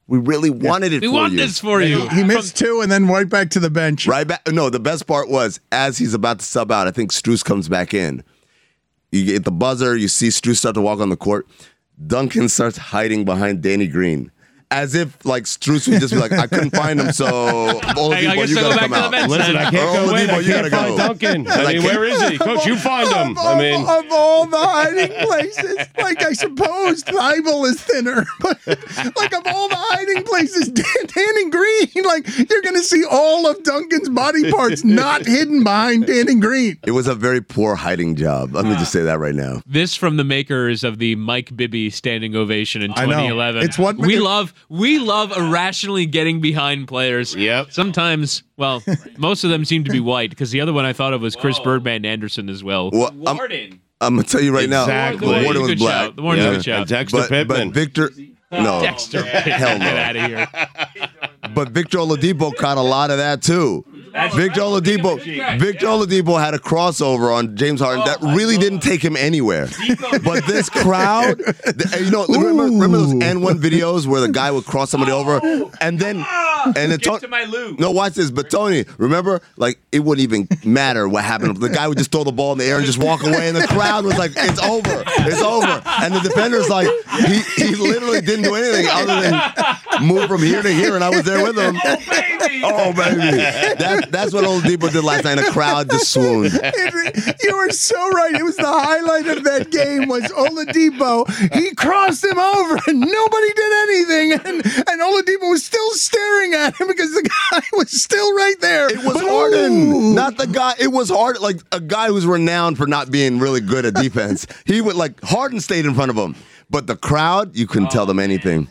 We really wanted it We for want you. this for you. He missed two and then right back to the bench. Right back. No, the best part was as he's about to sub out, I think Strus comes back in. You get the buzzer, you see Strus start to walk on the court. Duncan starts hiding behind Danny Green. As if, like, Strus would just be like, I couldn't find him, so Oladipo, Hey, I guess you I'll gotta go come back to out. the bench Listen, I can't go in. Oladipo, I you can't gotta find go. Duncan. I Like, mean, where is he? Coach, you find him. Of, I mean, of all the hiding places, like I suppose Thibault is thinner, but like of all the hiding places, Dan, Danny Green, like you're going to see all of Duncan's body parts not hidden behind Danny Green. It was a very poor hiding job. Let me just say that right now. This from the makers of the Mike Bibby standing ovation in I know. twenty eleven. It's what- we love. We love irrationally getting behind players. Yep. Sometimes, well, most of them seem to be white because the other one I thought of was Chris Birdman Anderson as well. Well, I'm, Warden. I'm going to tell you right Exactly. now, The the Warden was good black. shout. The Warden's yeah. a good shout. And Dexter But, Pittman. but Victor, no. Dexter, Hell no. get out of here. But Victor Oladipo caught a lot of that too. Victor Oladipo, Victor Oladipo had a crossover on James Harden that really didn't take him anywhere. But this crowd, the- you know, remember, remember those N one videos where the guy would cross somebody over, and then and then Get to my loop. no, watch this. But Tony, remember, like it wouldn't even matter what happened. The guy would just throw the ball in the air and just walk away, and the crowd was like, "It's over, it's over." And the defender's like, he he literally didn't do anything other than move from here to here, and I was there with him. Oh, baby. Oh baby, that, that's what Oladipo did last night. The crowd just swooned. You were so right. It was the highlight of that game was Oladipo. He crossed him over and nobody did anything. And, and Oladipo was still staring at him because the guy was still right there. It was But, Harden, ooh. not the guy. It was Harden, like a guy who's renowned for not being really good at defense. He would like Harden stayed in front of him, but the crowd, you couldn't tell them anything.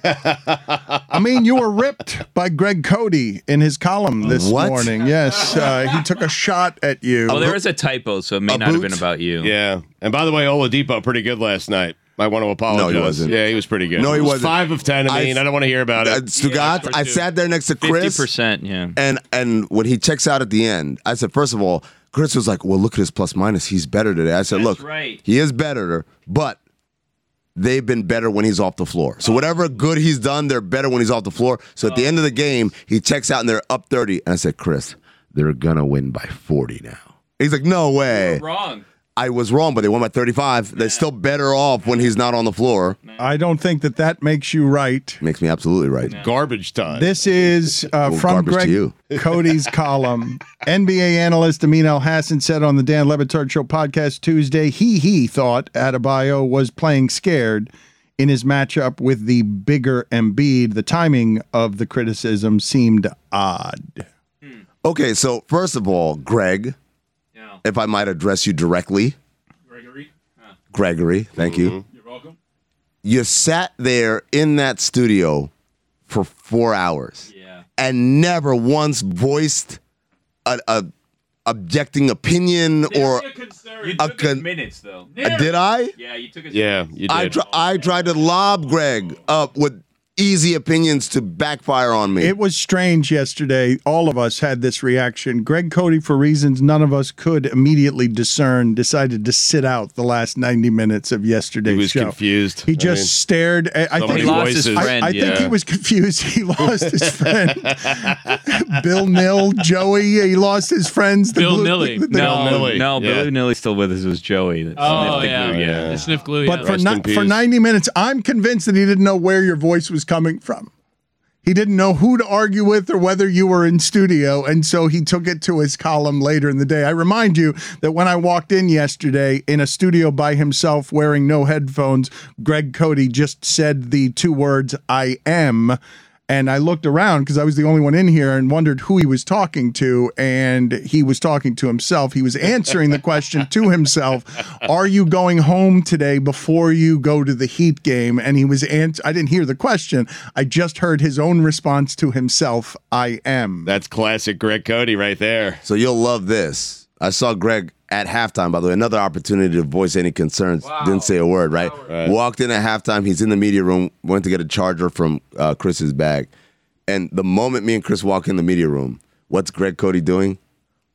I mean, you were ripped by Greg Cody in his column this What? morning. Yes, uh, he took a shot at you. Oh, there was a typo, so it may A not have boot? been about you. yeah. And by the way, Oladipo pretty good last night. I want to apologize. No, he wasn't. Yeah, he was pretty good. No, he was wasn't. Five of ten. I mean, I, I- don't want to hear about Uh, it. Stugat, scored I two. sat there next to Fifty Chris, percent. Yeah. and and when he checks out at the end, I said, first of all, Chris was like, well, look at his plus minus. He's better today. I said, That's look, right. he is better, but they've been better when he's off the floor. So whatever good he's done, they're better when he's off the floor. So at the end of the game, he checks out and they're up thirty. And I said, Chris, they're gonna win by forty now. He's like, no way. Wrong. I was wrong, but they won by thirty-five. They're still better off when he's not on the floor. I don't think that that makes you right. Makes me absolutely right. Garbage time. This is uh, Well, from garbage to Greg you. Cody's column. N B A analyst Amin El Hassan said on the Dan Le Batard Show podcast Tuesday, he he thought Adebayo was playing scared in his matchup with the bigger Embiid. The timing of the criticism seemed odd. Okay, so first of all, Greg, if I might address you directly. Gregory. Gregory, thank you. You're welcome. You sat there in that studio for four hours Yeah. and never once voiced a, a objecting opinion or You a took his con- minutes though. Uh, did I? Yeah, you took his. Yeah, you did. I, tr- I tried to lob Greg up with easy opinions to backfire on me. It was strange yesterday. All of us had this reaction. Greg Cody, for reasons none of us could immediately discern, decided to sit out the last ninety minutes of yesterday's He was show. confused. He I just mean, stared. I, I so think many he lost voices. his friend. I, I think yeah. he was confused. He lost his friend. Bill Nill, Joey. He lost his friends. The Bill blue- Nilly. the- the- No, Nilly. no, Yeah. Billy Nilly's still with us. It was Joey. That Oh, sniffed the yeah. glue, yeah. The sniff glue. But yeah. for Rest ni- in peace. for ninety minutes, I'm convinced that he didn't know where your voice was coming from. He didn't know who to argue with or whether you were in studio, and so he took it to his column later in the day. I remind you that when I walked in yesterday in a studio by himself wearing no headphones, Greg Cody just said the two words, I am. And I looked around because I was the only one in here and wondered who he was talking to. And he was talking to himself. He was answering the question to himself. Are you going home today before you go to the Heat game? And he was ans- I didn't hear the question. I just heard his own response to himself. I am. That's classic Greg Cody right there. So you'll love this. I saw Greg at halftime, by the way, another opportunity to voice any concerns. Wow. Didn't say a word, right? Right. Walked in at halftime. He's in the media room, went to get a charger from uh, Chris's bag. And the moment me and Chris walk in the media room, what's Greg Cody doing?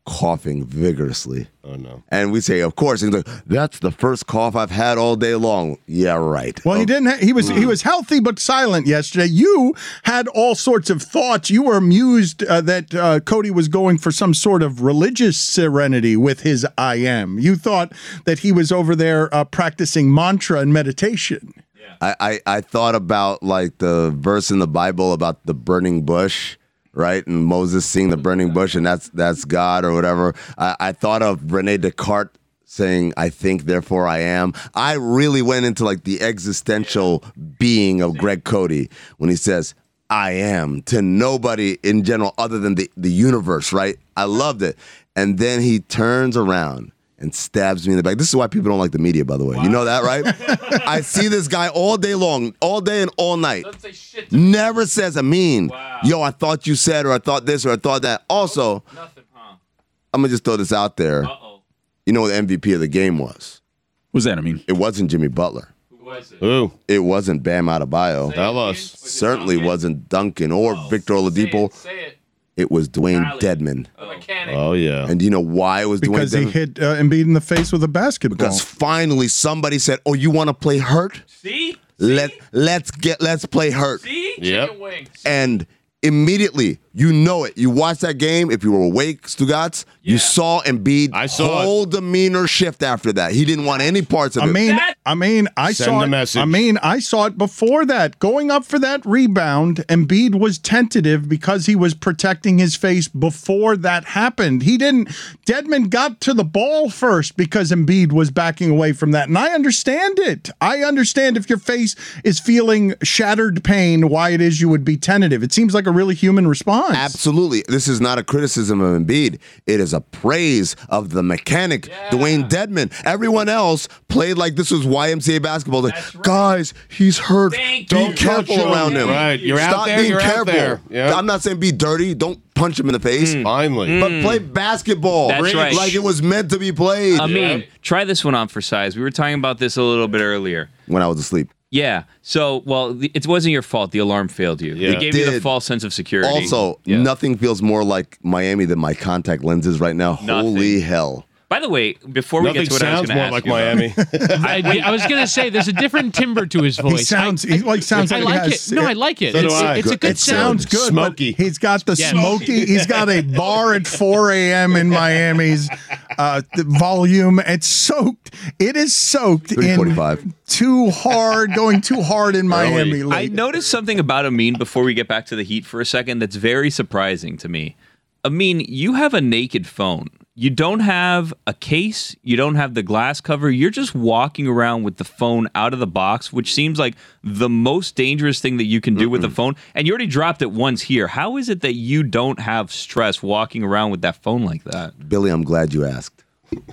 coughing vigorously. Oh, no. And we say, of course. And he's like, that's the first cough I've had all day long. Yeah, right. Well, he didn't. Ha- he was he was healthy but silent yesterday. You had all sorts of thoughts. You were amused uh, that uh, Cody was going for some sort of religious serenity with his I am. You thought that he was over there uh, practicing mantra and meditation. I, I, I thought about like the verse in the Bible about the burning bush. Right, and Moses seeing the burning bush, and that's that's God or whatever. I, I thought of Rene Descartes saying, "I think, therefore I am." I really went into like the existential being of Greg Cody when he says, "I am," to nobody in general other than the the universe. Right, I loved it, and then he turns around and stabs me in the back. This is why people don't like the media, by the way. Wow. You know that, right? I see this guy all day long, all day and all night. Doesn't say shit. Never says a mean. Wow. Yo, I thought you said, or I thought this, or I thought that. Also, Nothing, huh? I'm going to just throw this out there. Uh-oh. You know what the M V P of the game was? What's that, I mean? It wasn't Jimmy Butler. Who was it? Who? It wasn't Bam Adebayo. Tell us. Certainly wasn't Duncan or Oh, Victor Oladipo. Say it. Say it. It was Dwayne Riley. Dedman. The mechanic. Oh, yeah. And do you know why it was Because Dwayne he Dedman? hit uh, Embiid in the face with a basketball. Because finally somebody said, "Oh, you want to play hurt? See? Let let's get let's play hurt." See? Yep. Chicken wings. And immediately, you know it. You watched that game. If you were awake, Stugotz, Yeah. you saw Embiid I saw whole it. demeanor shift after that. He didn't want any parts of I it. mean, That- I mean, I Send saw the it. message. I mean, I saw it before that. Going up for that rebound, Embiid was tentative because he was protecting his face before that happened. He didn't. Dedman got to the ball first because Embiid was backing away from that, and I understand it. I understand if your face is feeling shattered pain, why it is you would be tentative. It seems like a really human response. Absolutely. This is not a criticism of Embiid. It is a praise of the mechanic, Yeah. Dwayne Dedman. Everyone else played like this was Y M C A basketball. Like, That's right. guys, he's hurt. Thank Be you. careful Don't touch around him. him. Right. You're out Stop there, being you're out careful. there. Yeah. I'm not saying be dirty. Don't punch him in the face. Finally. But play basketball. That's Like right. it was meant to be played. I mean, try this one on for size. We were talking about this a little bit earlier. When I was asleep. Yeah. So, well, the- it wasn't your fault. The alarm failed you. Yeah. It gave you the Did. false sense of security. Also, Yeah. nothing feels more like Miami than my contact lenses right now. Nothing. Holy hell. By the way, before we Nothing get to what I was sounds going to more ask like you about- Miami. I, I was gonna say there's a different timbre to his voice. He sounds. I, he like sounds I like like he it. has, No, I like it. So do it's, I. it's a good It sounds sound. good. Smoky. But he's got the Yeah. smoky. He's got a bar at four a.m. in Miami's uh, the volume. It's soaked. It is soaked three in forty-five. too hard, going too hard in Miami. I Late. noticed something about Amin before we get back to the Heat for a second that's very surprising to me. Amin, you have a naked phone. You don't have a case. You don't have the glass cover. You're just walking around with the phone out of the box, which seems like the most dangerous thing that you can do Mm-mm. with the phone. And you already dropped it once here. How is it that you don't have stress walking around with that phone like that? Billy, I'm glad you asked.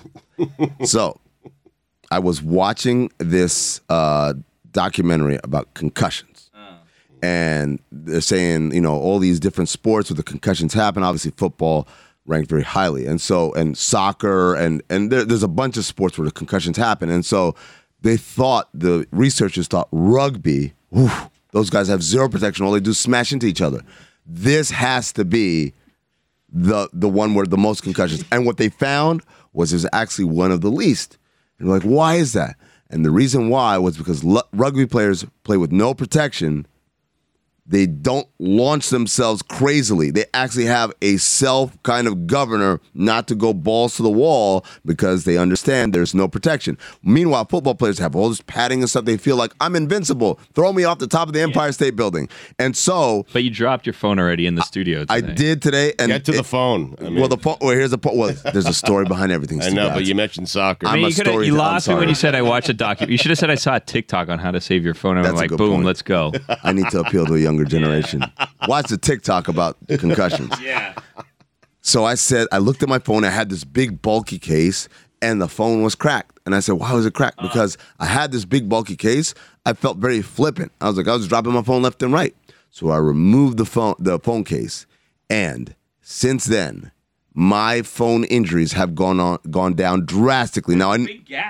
So, I was watching this uh, documentary about concussions. Oh. And they're saying, you know, all these different sports where the concussions happen. Obviously, football ranked very highly. And so, and soccer, and, and there, there's a bunch of sports where the concussions happen. And so, they thought, the researchers thought rugby, whew, those guys have zero protection. All they do is smash into each other. This has to be the the one where the most concussions. And what they found was it was actually one of the least. And they're like, why is that? And the reason why was because l- rugby players play with no protection. They don't launch themselves crazily. They actually have a self kind of governor not to go balls to the wall because they understand there's no protection. Meanwhile, football players have all this padding and stuff. They feel like, I'm invincible. Throw me off the top of the Empire yeah. State Building. And so... But you dropped your phone already in the studio today. I did today. And Get to it, the phone. I mean, well, the phone. Well, here's the point. Well, there's a story behind everything. I know, guys. but you mentioned soccer. I mean, I'm you, a story. you lost me when you said I watched a documentary. You should have said I saw a TikTok on how to save your phone. And I'm That's a like, good boom, point. let's go. I need to appeal to a younger generation. Watch the TikTok about concussions. Yeah. So I said, I looked at my phone. I had this big bulky case, and the phone was cracked. And I said, why was it cracked? Uh, because I had this big bulky case. I felt very flippant. I was like, I was dropping my phone left and right. So I removed the phone, the phone case, and since then, my phone injuries have gone on, gone down drastically. Now, I, big gash.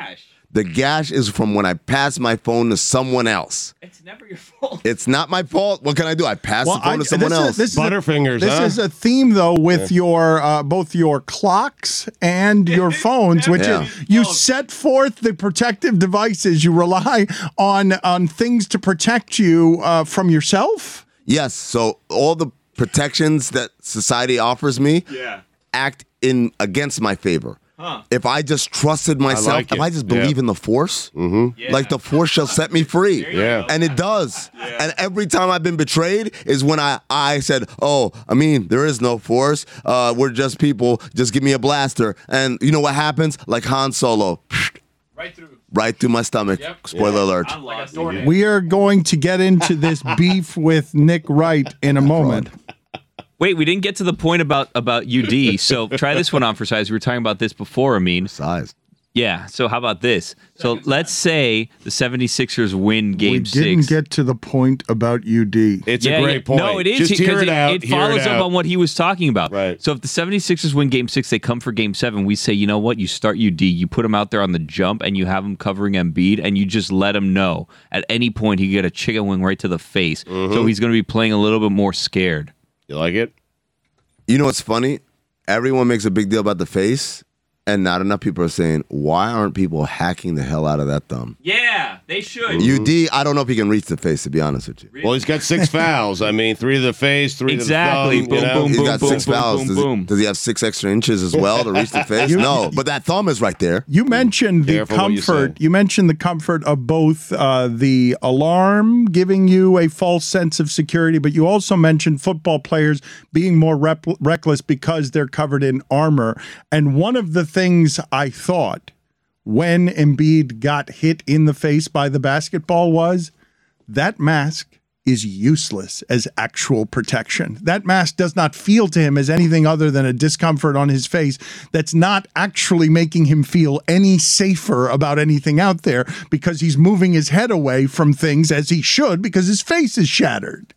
The gash is from when I pass my phone to someone else. It's never your fault. It's not my fault. What can I do? I pass Well, the phone I- to someone this is- else. this is a- Butterfingers, This huh? is a theme, though, with your uh, both your clocks and your phones, which Yeah. is you set forth the protective devices. You rely on on things to protect you uh, from yourself. Yes. So all the protections that society offers me Yeah. act in against my favor. Huh. If I just trusted myself, like if it. I just Yeah. believe in the force, Mm-hmm. like the force shall set me free. Yeah. And it does. And every time I've been betrayed is when I, I said, oh, I mean, there is no force. Uh, we're just people. Just give me a blaster. And you know what happens? Like Han Solo. Right through. Right through my stomach. Spoiler alert. We are going to get into this beef with Nick Wright in a moment. Wait, we didn't get to the point about about U D. So try this one on for size. We were talking about this before, Amin. Size. Yeah. So how about this? So let's say the seventy-sixers win game we didn't six. get to the point about U D. It's Yeah, a great yeah. point. No, it is Just hear because it out. it hear follows it up out. on what he was talking about. Right. So if the seventy-sixers win game six, they come for game seven. We say, you know what? You start U D, you put him out there on the jump, and you have him covering Embiid, and you just let him know at any point he could get a chicken wing right to the face. Mm-hmm. So he's going to be playing a little bit more scared. You like it? You know what's funny? Everyone makes a big deal about the face, and not enough people are saying, why aren't people hacking the hell out of that thumb? Yeah, they should. U D, I don't know if he can reach the face, to be honest with you. Well, he's got six fouls. I mean, three to the face, three Exactly. to the thumb. you Boom, know? boom, He's boom, got boom, six boom, fouls. boom, does, he, boom. does he have six extra inches as well to reach the face? You- No, but that thumb is right there. You mentioned the Careful what you comfort. say. You, mentioned the comfort of both uh, the alarm giving you a false sense of security, but you also mentioned football players being more rep- reckless because they're covered in armor. And one of the things I thought when Embiid got hit in the face by the basketball was that mask is useless as actual protection. That mask does not feel to him as anything other than a discomfort on his face that's not actually making him feel any safer about anything out there because he's moving his head away from things as he should because his face is shattered.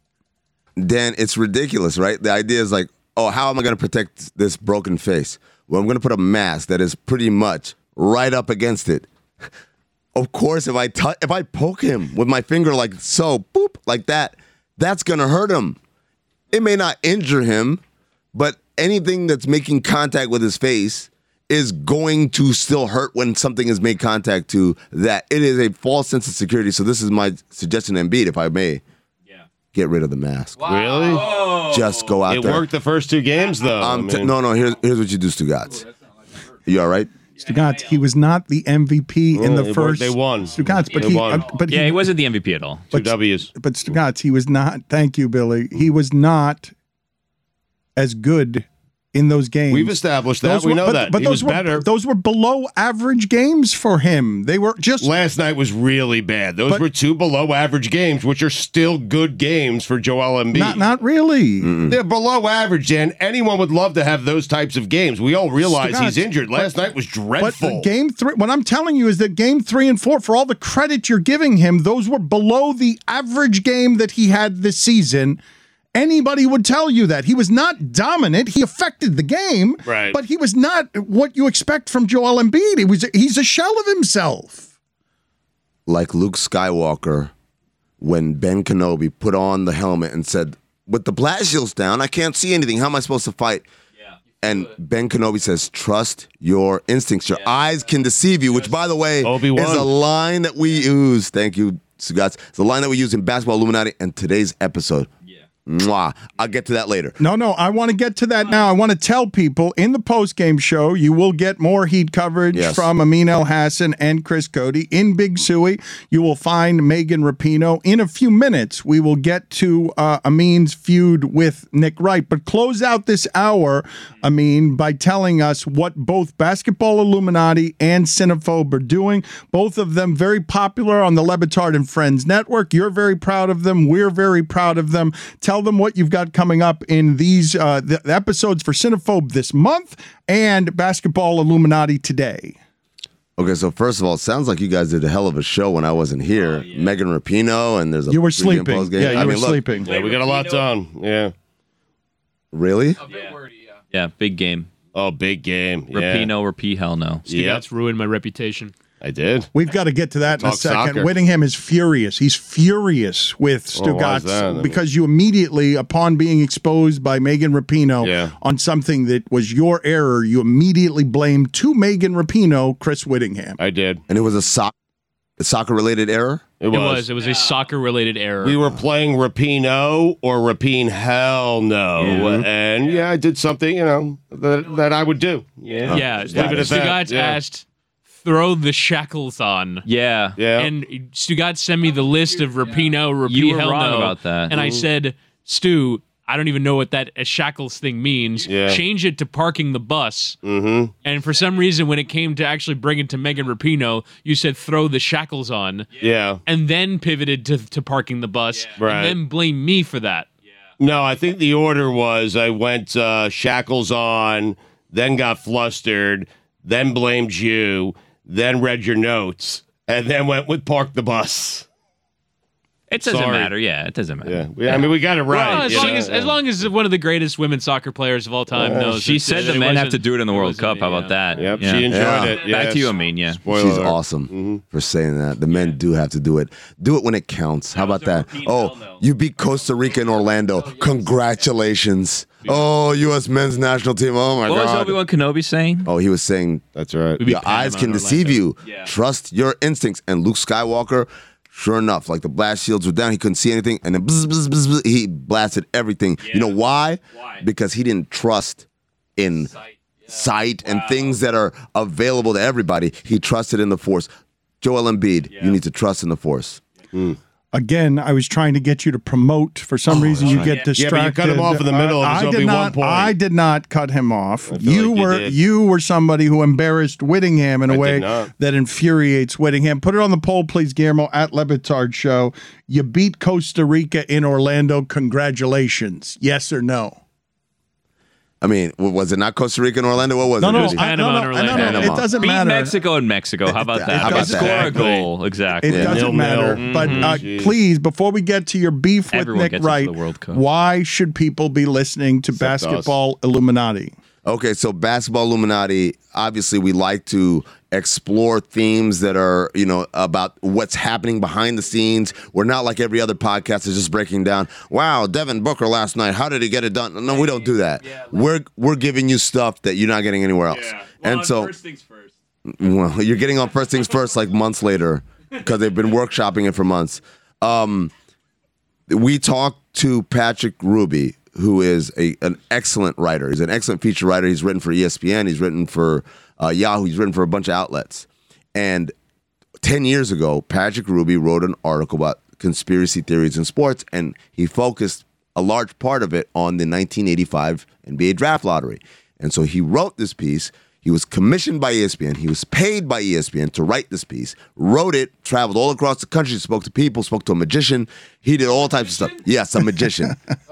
Dan, it's ridiculous, right? The idea is like, oh, how am I going to protect this broken face? Well, I'm going to put a mask that is pretty much right up against it. Of course, if I t- if I poke him with my finger like so, boop, like that, that's going to hurt him. It may not injure him, but anything that's making contact with his face is going to still hurt when something is made contact to that. It is a false sense of security. So this is my suggestion to Embiid, if I may. Yeah. Get rid of the mask. Really? Just go out It there. worked the first two games, though. Um, I t- mean- no, no. Here's here's what you do, Stugotz. You all right? Stugotz, he was not the M V P in Well, the they first. won- they won. Stugotz, but They he, won. uh, but Yeah, he wasn't the M V P at all. Two W's. But Stugotz, he was not. Thank you, Billy. He was not as good in those games. We've established that. Those We were- know but, that. But He those was were better. Those were below average games for him. They were just Last night was really bad. Those But- were two below average games, which are still good games for Joel Embiid. not not really. They're below average, Dan. Anyone would love to have those types of games. We all realize Stugotz, he's injured. Last but- night was But dreadful. game three, what I'm telling you is that game three and four, for all the credit you're giving him, those were below the average game that he had this season. Anybody would tell you that. He was not dominant. He affected the game, Right. but he was not what you expect from Joel Embiid. He was he's a shell of himself. Like Luke Skywalker, when Ben Kenobi put on the helmet and said, "With the blast shields down, I can't see anything. How am I supposed to fight?" And Ben Kenobi says, "Trust your instincts. Your eyes can deceive you," which, by the way, Obi-Wan. is a line that we use. Thank you, Stugotz. It's a line that we use in Basketball Illuminati and today's episode. Mwah. I'll get to that later. No, no, I want to get to that now. I want to tell people in the post-game show, you will get more Heat coverage Yes. from Amin El Hassan and Chris Cody. In Big Suey, you will find Megan Rapinoe. In a few minutes, we will get to uh, Amin's feud with Nick Wright. But close out this hour, Amin, by telling us what both Basketball Illuminati and Cinephobe are doing. Both of them very popular on the Le Batard and Friends Network. You're very proud of them. We're very proud of them. Tell them what you've got coming up in these uh, the, the episodes for Cinephobe this month and Basketball Illuminati today. Okay, so first of all, it sounds like you guys did a hell of a show when I wasn't here. Megan Rapinoe, and there's a You were pregame, sleeping. postgame. Yeah, you I were mean, look, sleeping. Yeah, we got a lot done. Yeah. Really? Yeah, big game. Oh, big game. Yeah. Rapino, repeat, hell no. Yeah. That's ruined my reputation. I did. We've got to get to that in a Talk second. soccer. Whittingham is furious. He's furious with Well, why is Stugotz that? I mean- because you immediately, upon being exposed by Megan Rapinoe Yeah. on something that was your error, you immediately blamed to Megan Rapinoe Chris Whittingham. I did. And it was a soc- soccer-related error? It It was. was. It was a soccer-related error. We were playing Rapinoe or Rapine Hell No. Yeah. And yeah, I did something, you know, that, that I would do. Yeah. yeah. Just leave it at that. Stugotz Yeah. asked, "Throw the shackles on." Yeah. Yeah. And Stugotz sent me the list of Rapino, Rapine You were Hell wrong No, about that. and I Mhm. said, "Stu, I don't even know what that a shackles thing means. Yeah. Change it to parking the bus." Mm-hmm. And for some reason, when it came to actually bring it to Megan Rapinoe, you said throw the shackles on, Yeah. and then pivoted to, to parking the bus, Right. and then blame me for that. No, I think the order was I went uh, shackles on, then got flustered, then blamed you, then read your notes, and then went with park the bus. It doesn't Sorry. matter. Yeah, it doesn't matter. Yeah, we, I mean we got it right. Well, as, you long know? as, as long as one of the greatest women's soccer players of all time Yeah. knows. She that said it- the it men have wasn't- to do it in the World wasn't Cup. me, How about yeah. that? Yep, Yeah. she enjoyed Yeah. it. Back Yes. to you, Amin. Yeah. Spoiler She's alert. awesome for saying that. The men do have to do it. Do it when it counts. How about that? Oh, you beat Costa Rica and Orlando. Congratulations. Oh, U S men's national team. Oh, my What was God. Obi-Wan Kenobi saying? Oh, he was saying, That's right. We beat your eyes Panama can and deceive Orlando. you. Trust your instincts. And Luke Skywalker, sure enough, like the blast shields were down, he couldn't see anything, and then bzz, bzz, bzz, bzz, he blasted everything. You know why? Why? Because he didn't trust in sight and things that are available to everybody. He trusted in the Force. Joel Embiid, you need to trust in the Force. Again, I was trying to get you to promote. For some reason, you get Yeah, but you distracted. cut him off in the middle of Uh, his I only did one not. point. I did not cut him off. feel You like you were did. you were somebody who embarrassed Whittingham in a I did way not. that infuriates Whittingham. Put it on the poll, please, Guillermo at Lebitard Show. You beat Costa Rica in Orlando. Congratulations. Yes or no? I mean, w- was it not Costa Rica and Orlando? What was No, it? no, Rizzy? I- no, no, Panama, no, no, Panama. It doesn't Beat matter. Mexico and Mexico. How about that? How about Score that? a goal. Exactly. It Yeah. doesn't Nil-nil. matter. But uh, Mhm. please, before we get to your beef with Everyone Nick gets into Wright, the World Cup. why should people be listening to Except us. Basketball Illuminati? Okay, so Basketball Illuminati, obviously we like to explore themes that are, you know, about what's happening behind the scenes. We're not like every other podcast is just breaking down, wow, Devin Booker last night, how did he get it done? No, we don't do that. We're we're giving you stuff that you're not getting anywhere else. And so things first. well, you're getting on First Things First like months later because they've been workshopping it for months. Um, we talked to Patrick Ruby, who is a an excellent writer. He's an excellent feature writer. He's written for E S P N. He's written for uh, Yahoo. He's written for a bunch of outlets. And ten years ago, Patrick Ruby wrote an article about conspiracy theories in sports, and he focused a large part of it on the nineteen eighty-five N B A draft lottery. And so he wrote this piece. He was commissioned by E S P N. He was paid by E S P N to write this piece, wrote it, traveled all across the country, spoke to people, spoke to a magician. He did all types of stuff. Yes, a magician.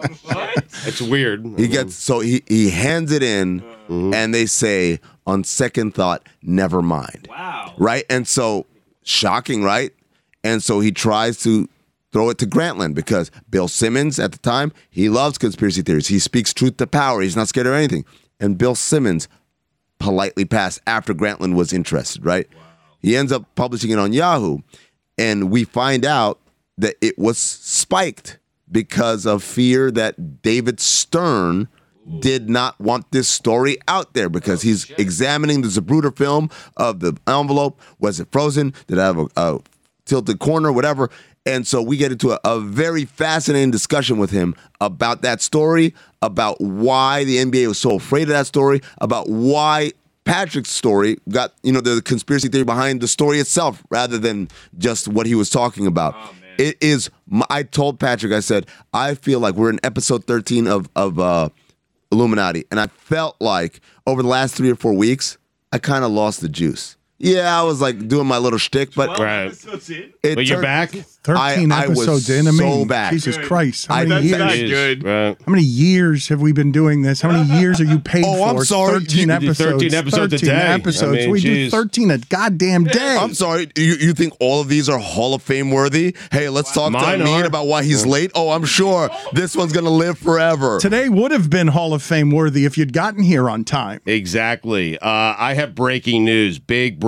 It's weird. He gets so he he hands it in, and they say, on second thought, never mind. Wow. Right? And so shocking, right? And so he tries to throw it to Grantland because Bill Simmons at the time, he loves conspiracy theories. He speaks truth to power. He's not scared of anything. And Bill Simmons politely passed after Grantland was interested, right? Wow. He ends up publishing it on Yahoo, and we find out that it was spiked because of fear that David Stern did not want this story out there because he's examining the Zapruder film of the envelope. Was it frozen? Did it have a, a tilted corner, whatever? And so we get into a, a very fascinating discussion with him about that story, about why the N B A was so afraid of that story, about why Patrick's story got, you know, the conspiracy theory behind the story itself rather than just what he was talking about. Oh, it is, I told Patrick, I said, I feel like we're in episode thirteen of, of uh, Illuminati, and I felt like over the last three or four weeks, I kind of lost the juice. Yeah, I was like doing my little shtick, but Right. episodes in? it But you're turned- back? thirteen I- I was episodes in. I mean, so back. Jesus Christ. How I- many That's years? not good. Right. How many years have we been doing this? How many years are you paid Oh, for? I'm sorry. thirteen You do episodes. thirteen episodes a thirteen day. I episodes. mean, we do geez. thirteen a goddamn day. I'm sorry. You, you think all of these are Hall of Fame worthy? Hey, let's talk Mine to Amin are. about why he's late. Oh, I'm sure this one's going to live forever. Today would have been Hall of Fame worthy if you'd gotten here on time. Exactly. Uh, I have breaking news. Big breaking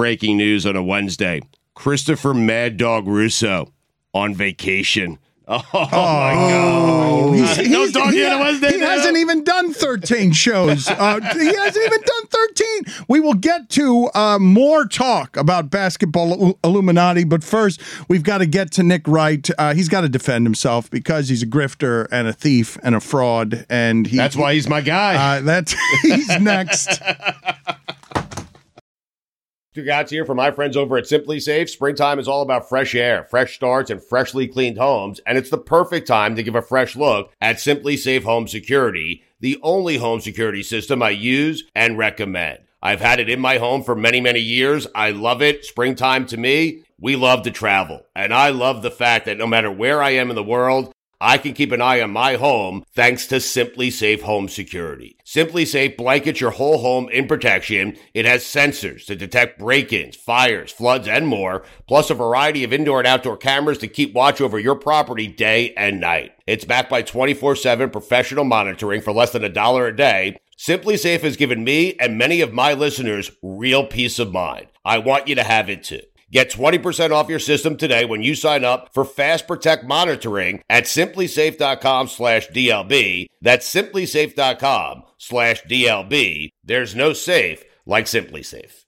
breaking news on a Wednesday. Christopher Mad Dog Russo on vacation. Oh, oh my God. He's, he's, no dog he, on a Wednesday. He now. hasn't even done thirteen shows. Uh, he hasn't even done thirteen. We will get to uh, more talk about basketball Illuminati, but first we've got to get to Nick Wright. Uh, he's got to defend himself because he's a grifter and a thief and a fraud, and he, that's why he's my guy. Uh, that's he's next. Stugotz here from my friends over at Simply Safe. Springtime is all about fresh air, fresh starts, and freshly cleaned homes, and it's the perfect time to give a fresh look at Simply Safe Home Security, the only home security system I use and recommend. I've had it in my home for many, many years. I love it. Springtime to me, we love to travel, and I love the fact that no matter where I am in the world, I can keep an eye on my home thanks to Simply Safe Home Security. Simply Safe blankets your whole home in protection. It has sensors to detect break-ins, fires, floods, and more, plus a variety of indoor and outdoor cameras to keep watch over your property day and night. It's backed by twenty-four seven professional monitoring for less than a dollar a day. Simply Safe has given me and many of my listeners real peace of mind. I want you to have it too. Get twenty percent off your system today when you sign up for Fast Protect monitoring at simplysafe.com slash DLB. That's simplysafe.com slash DLB. There's no safe like Simply Safe.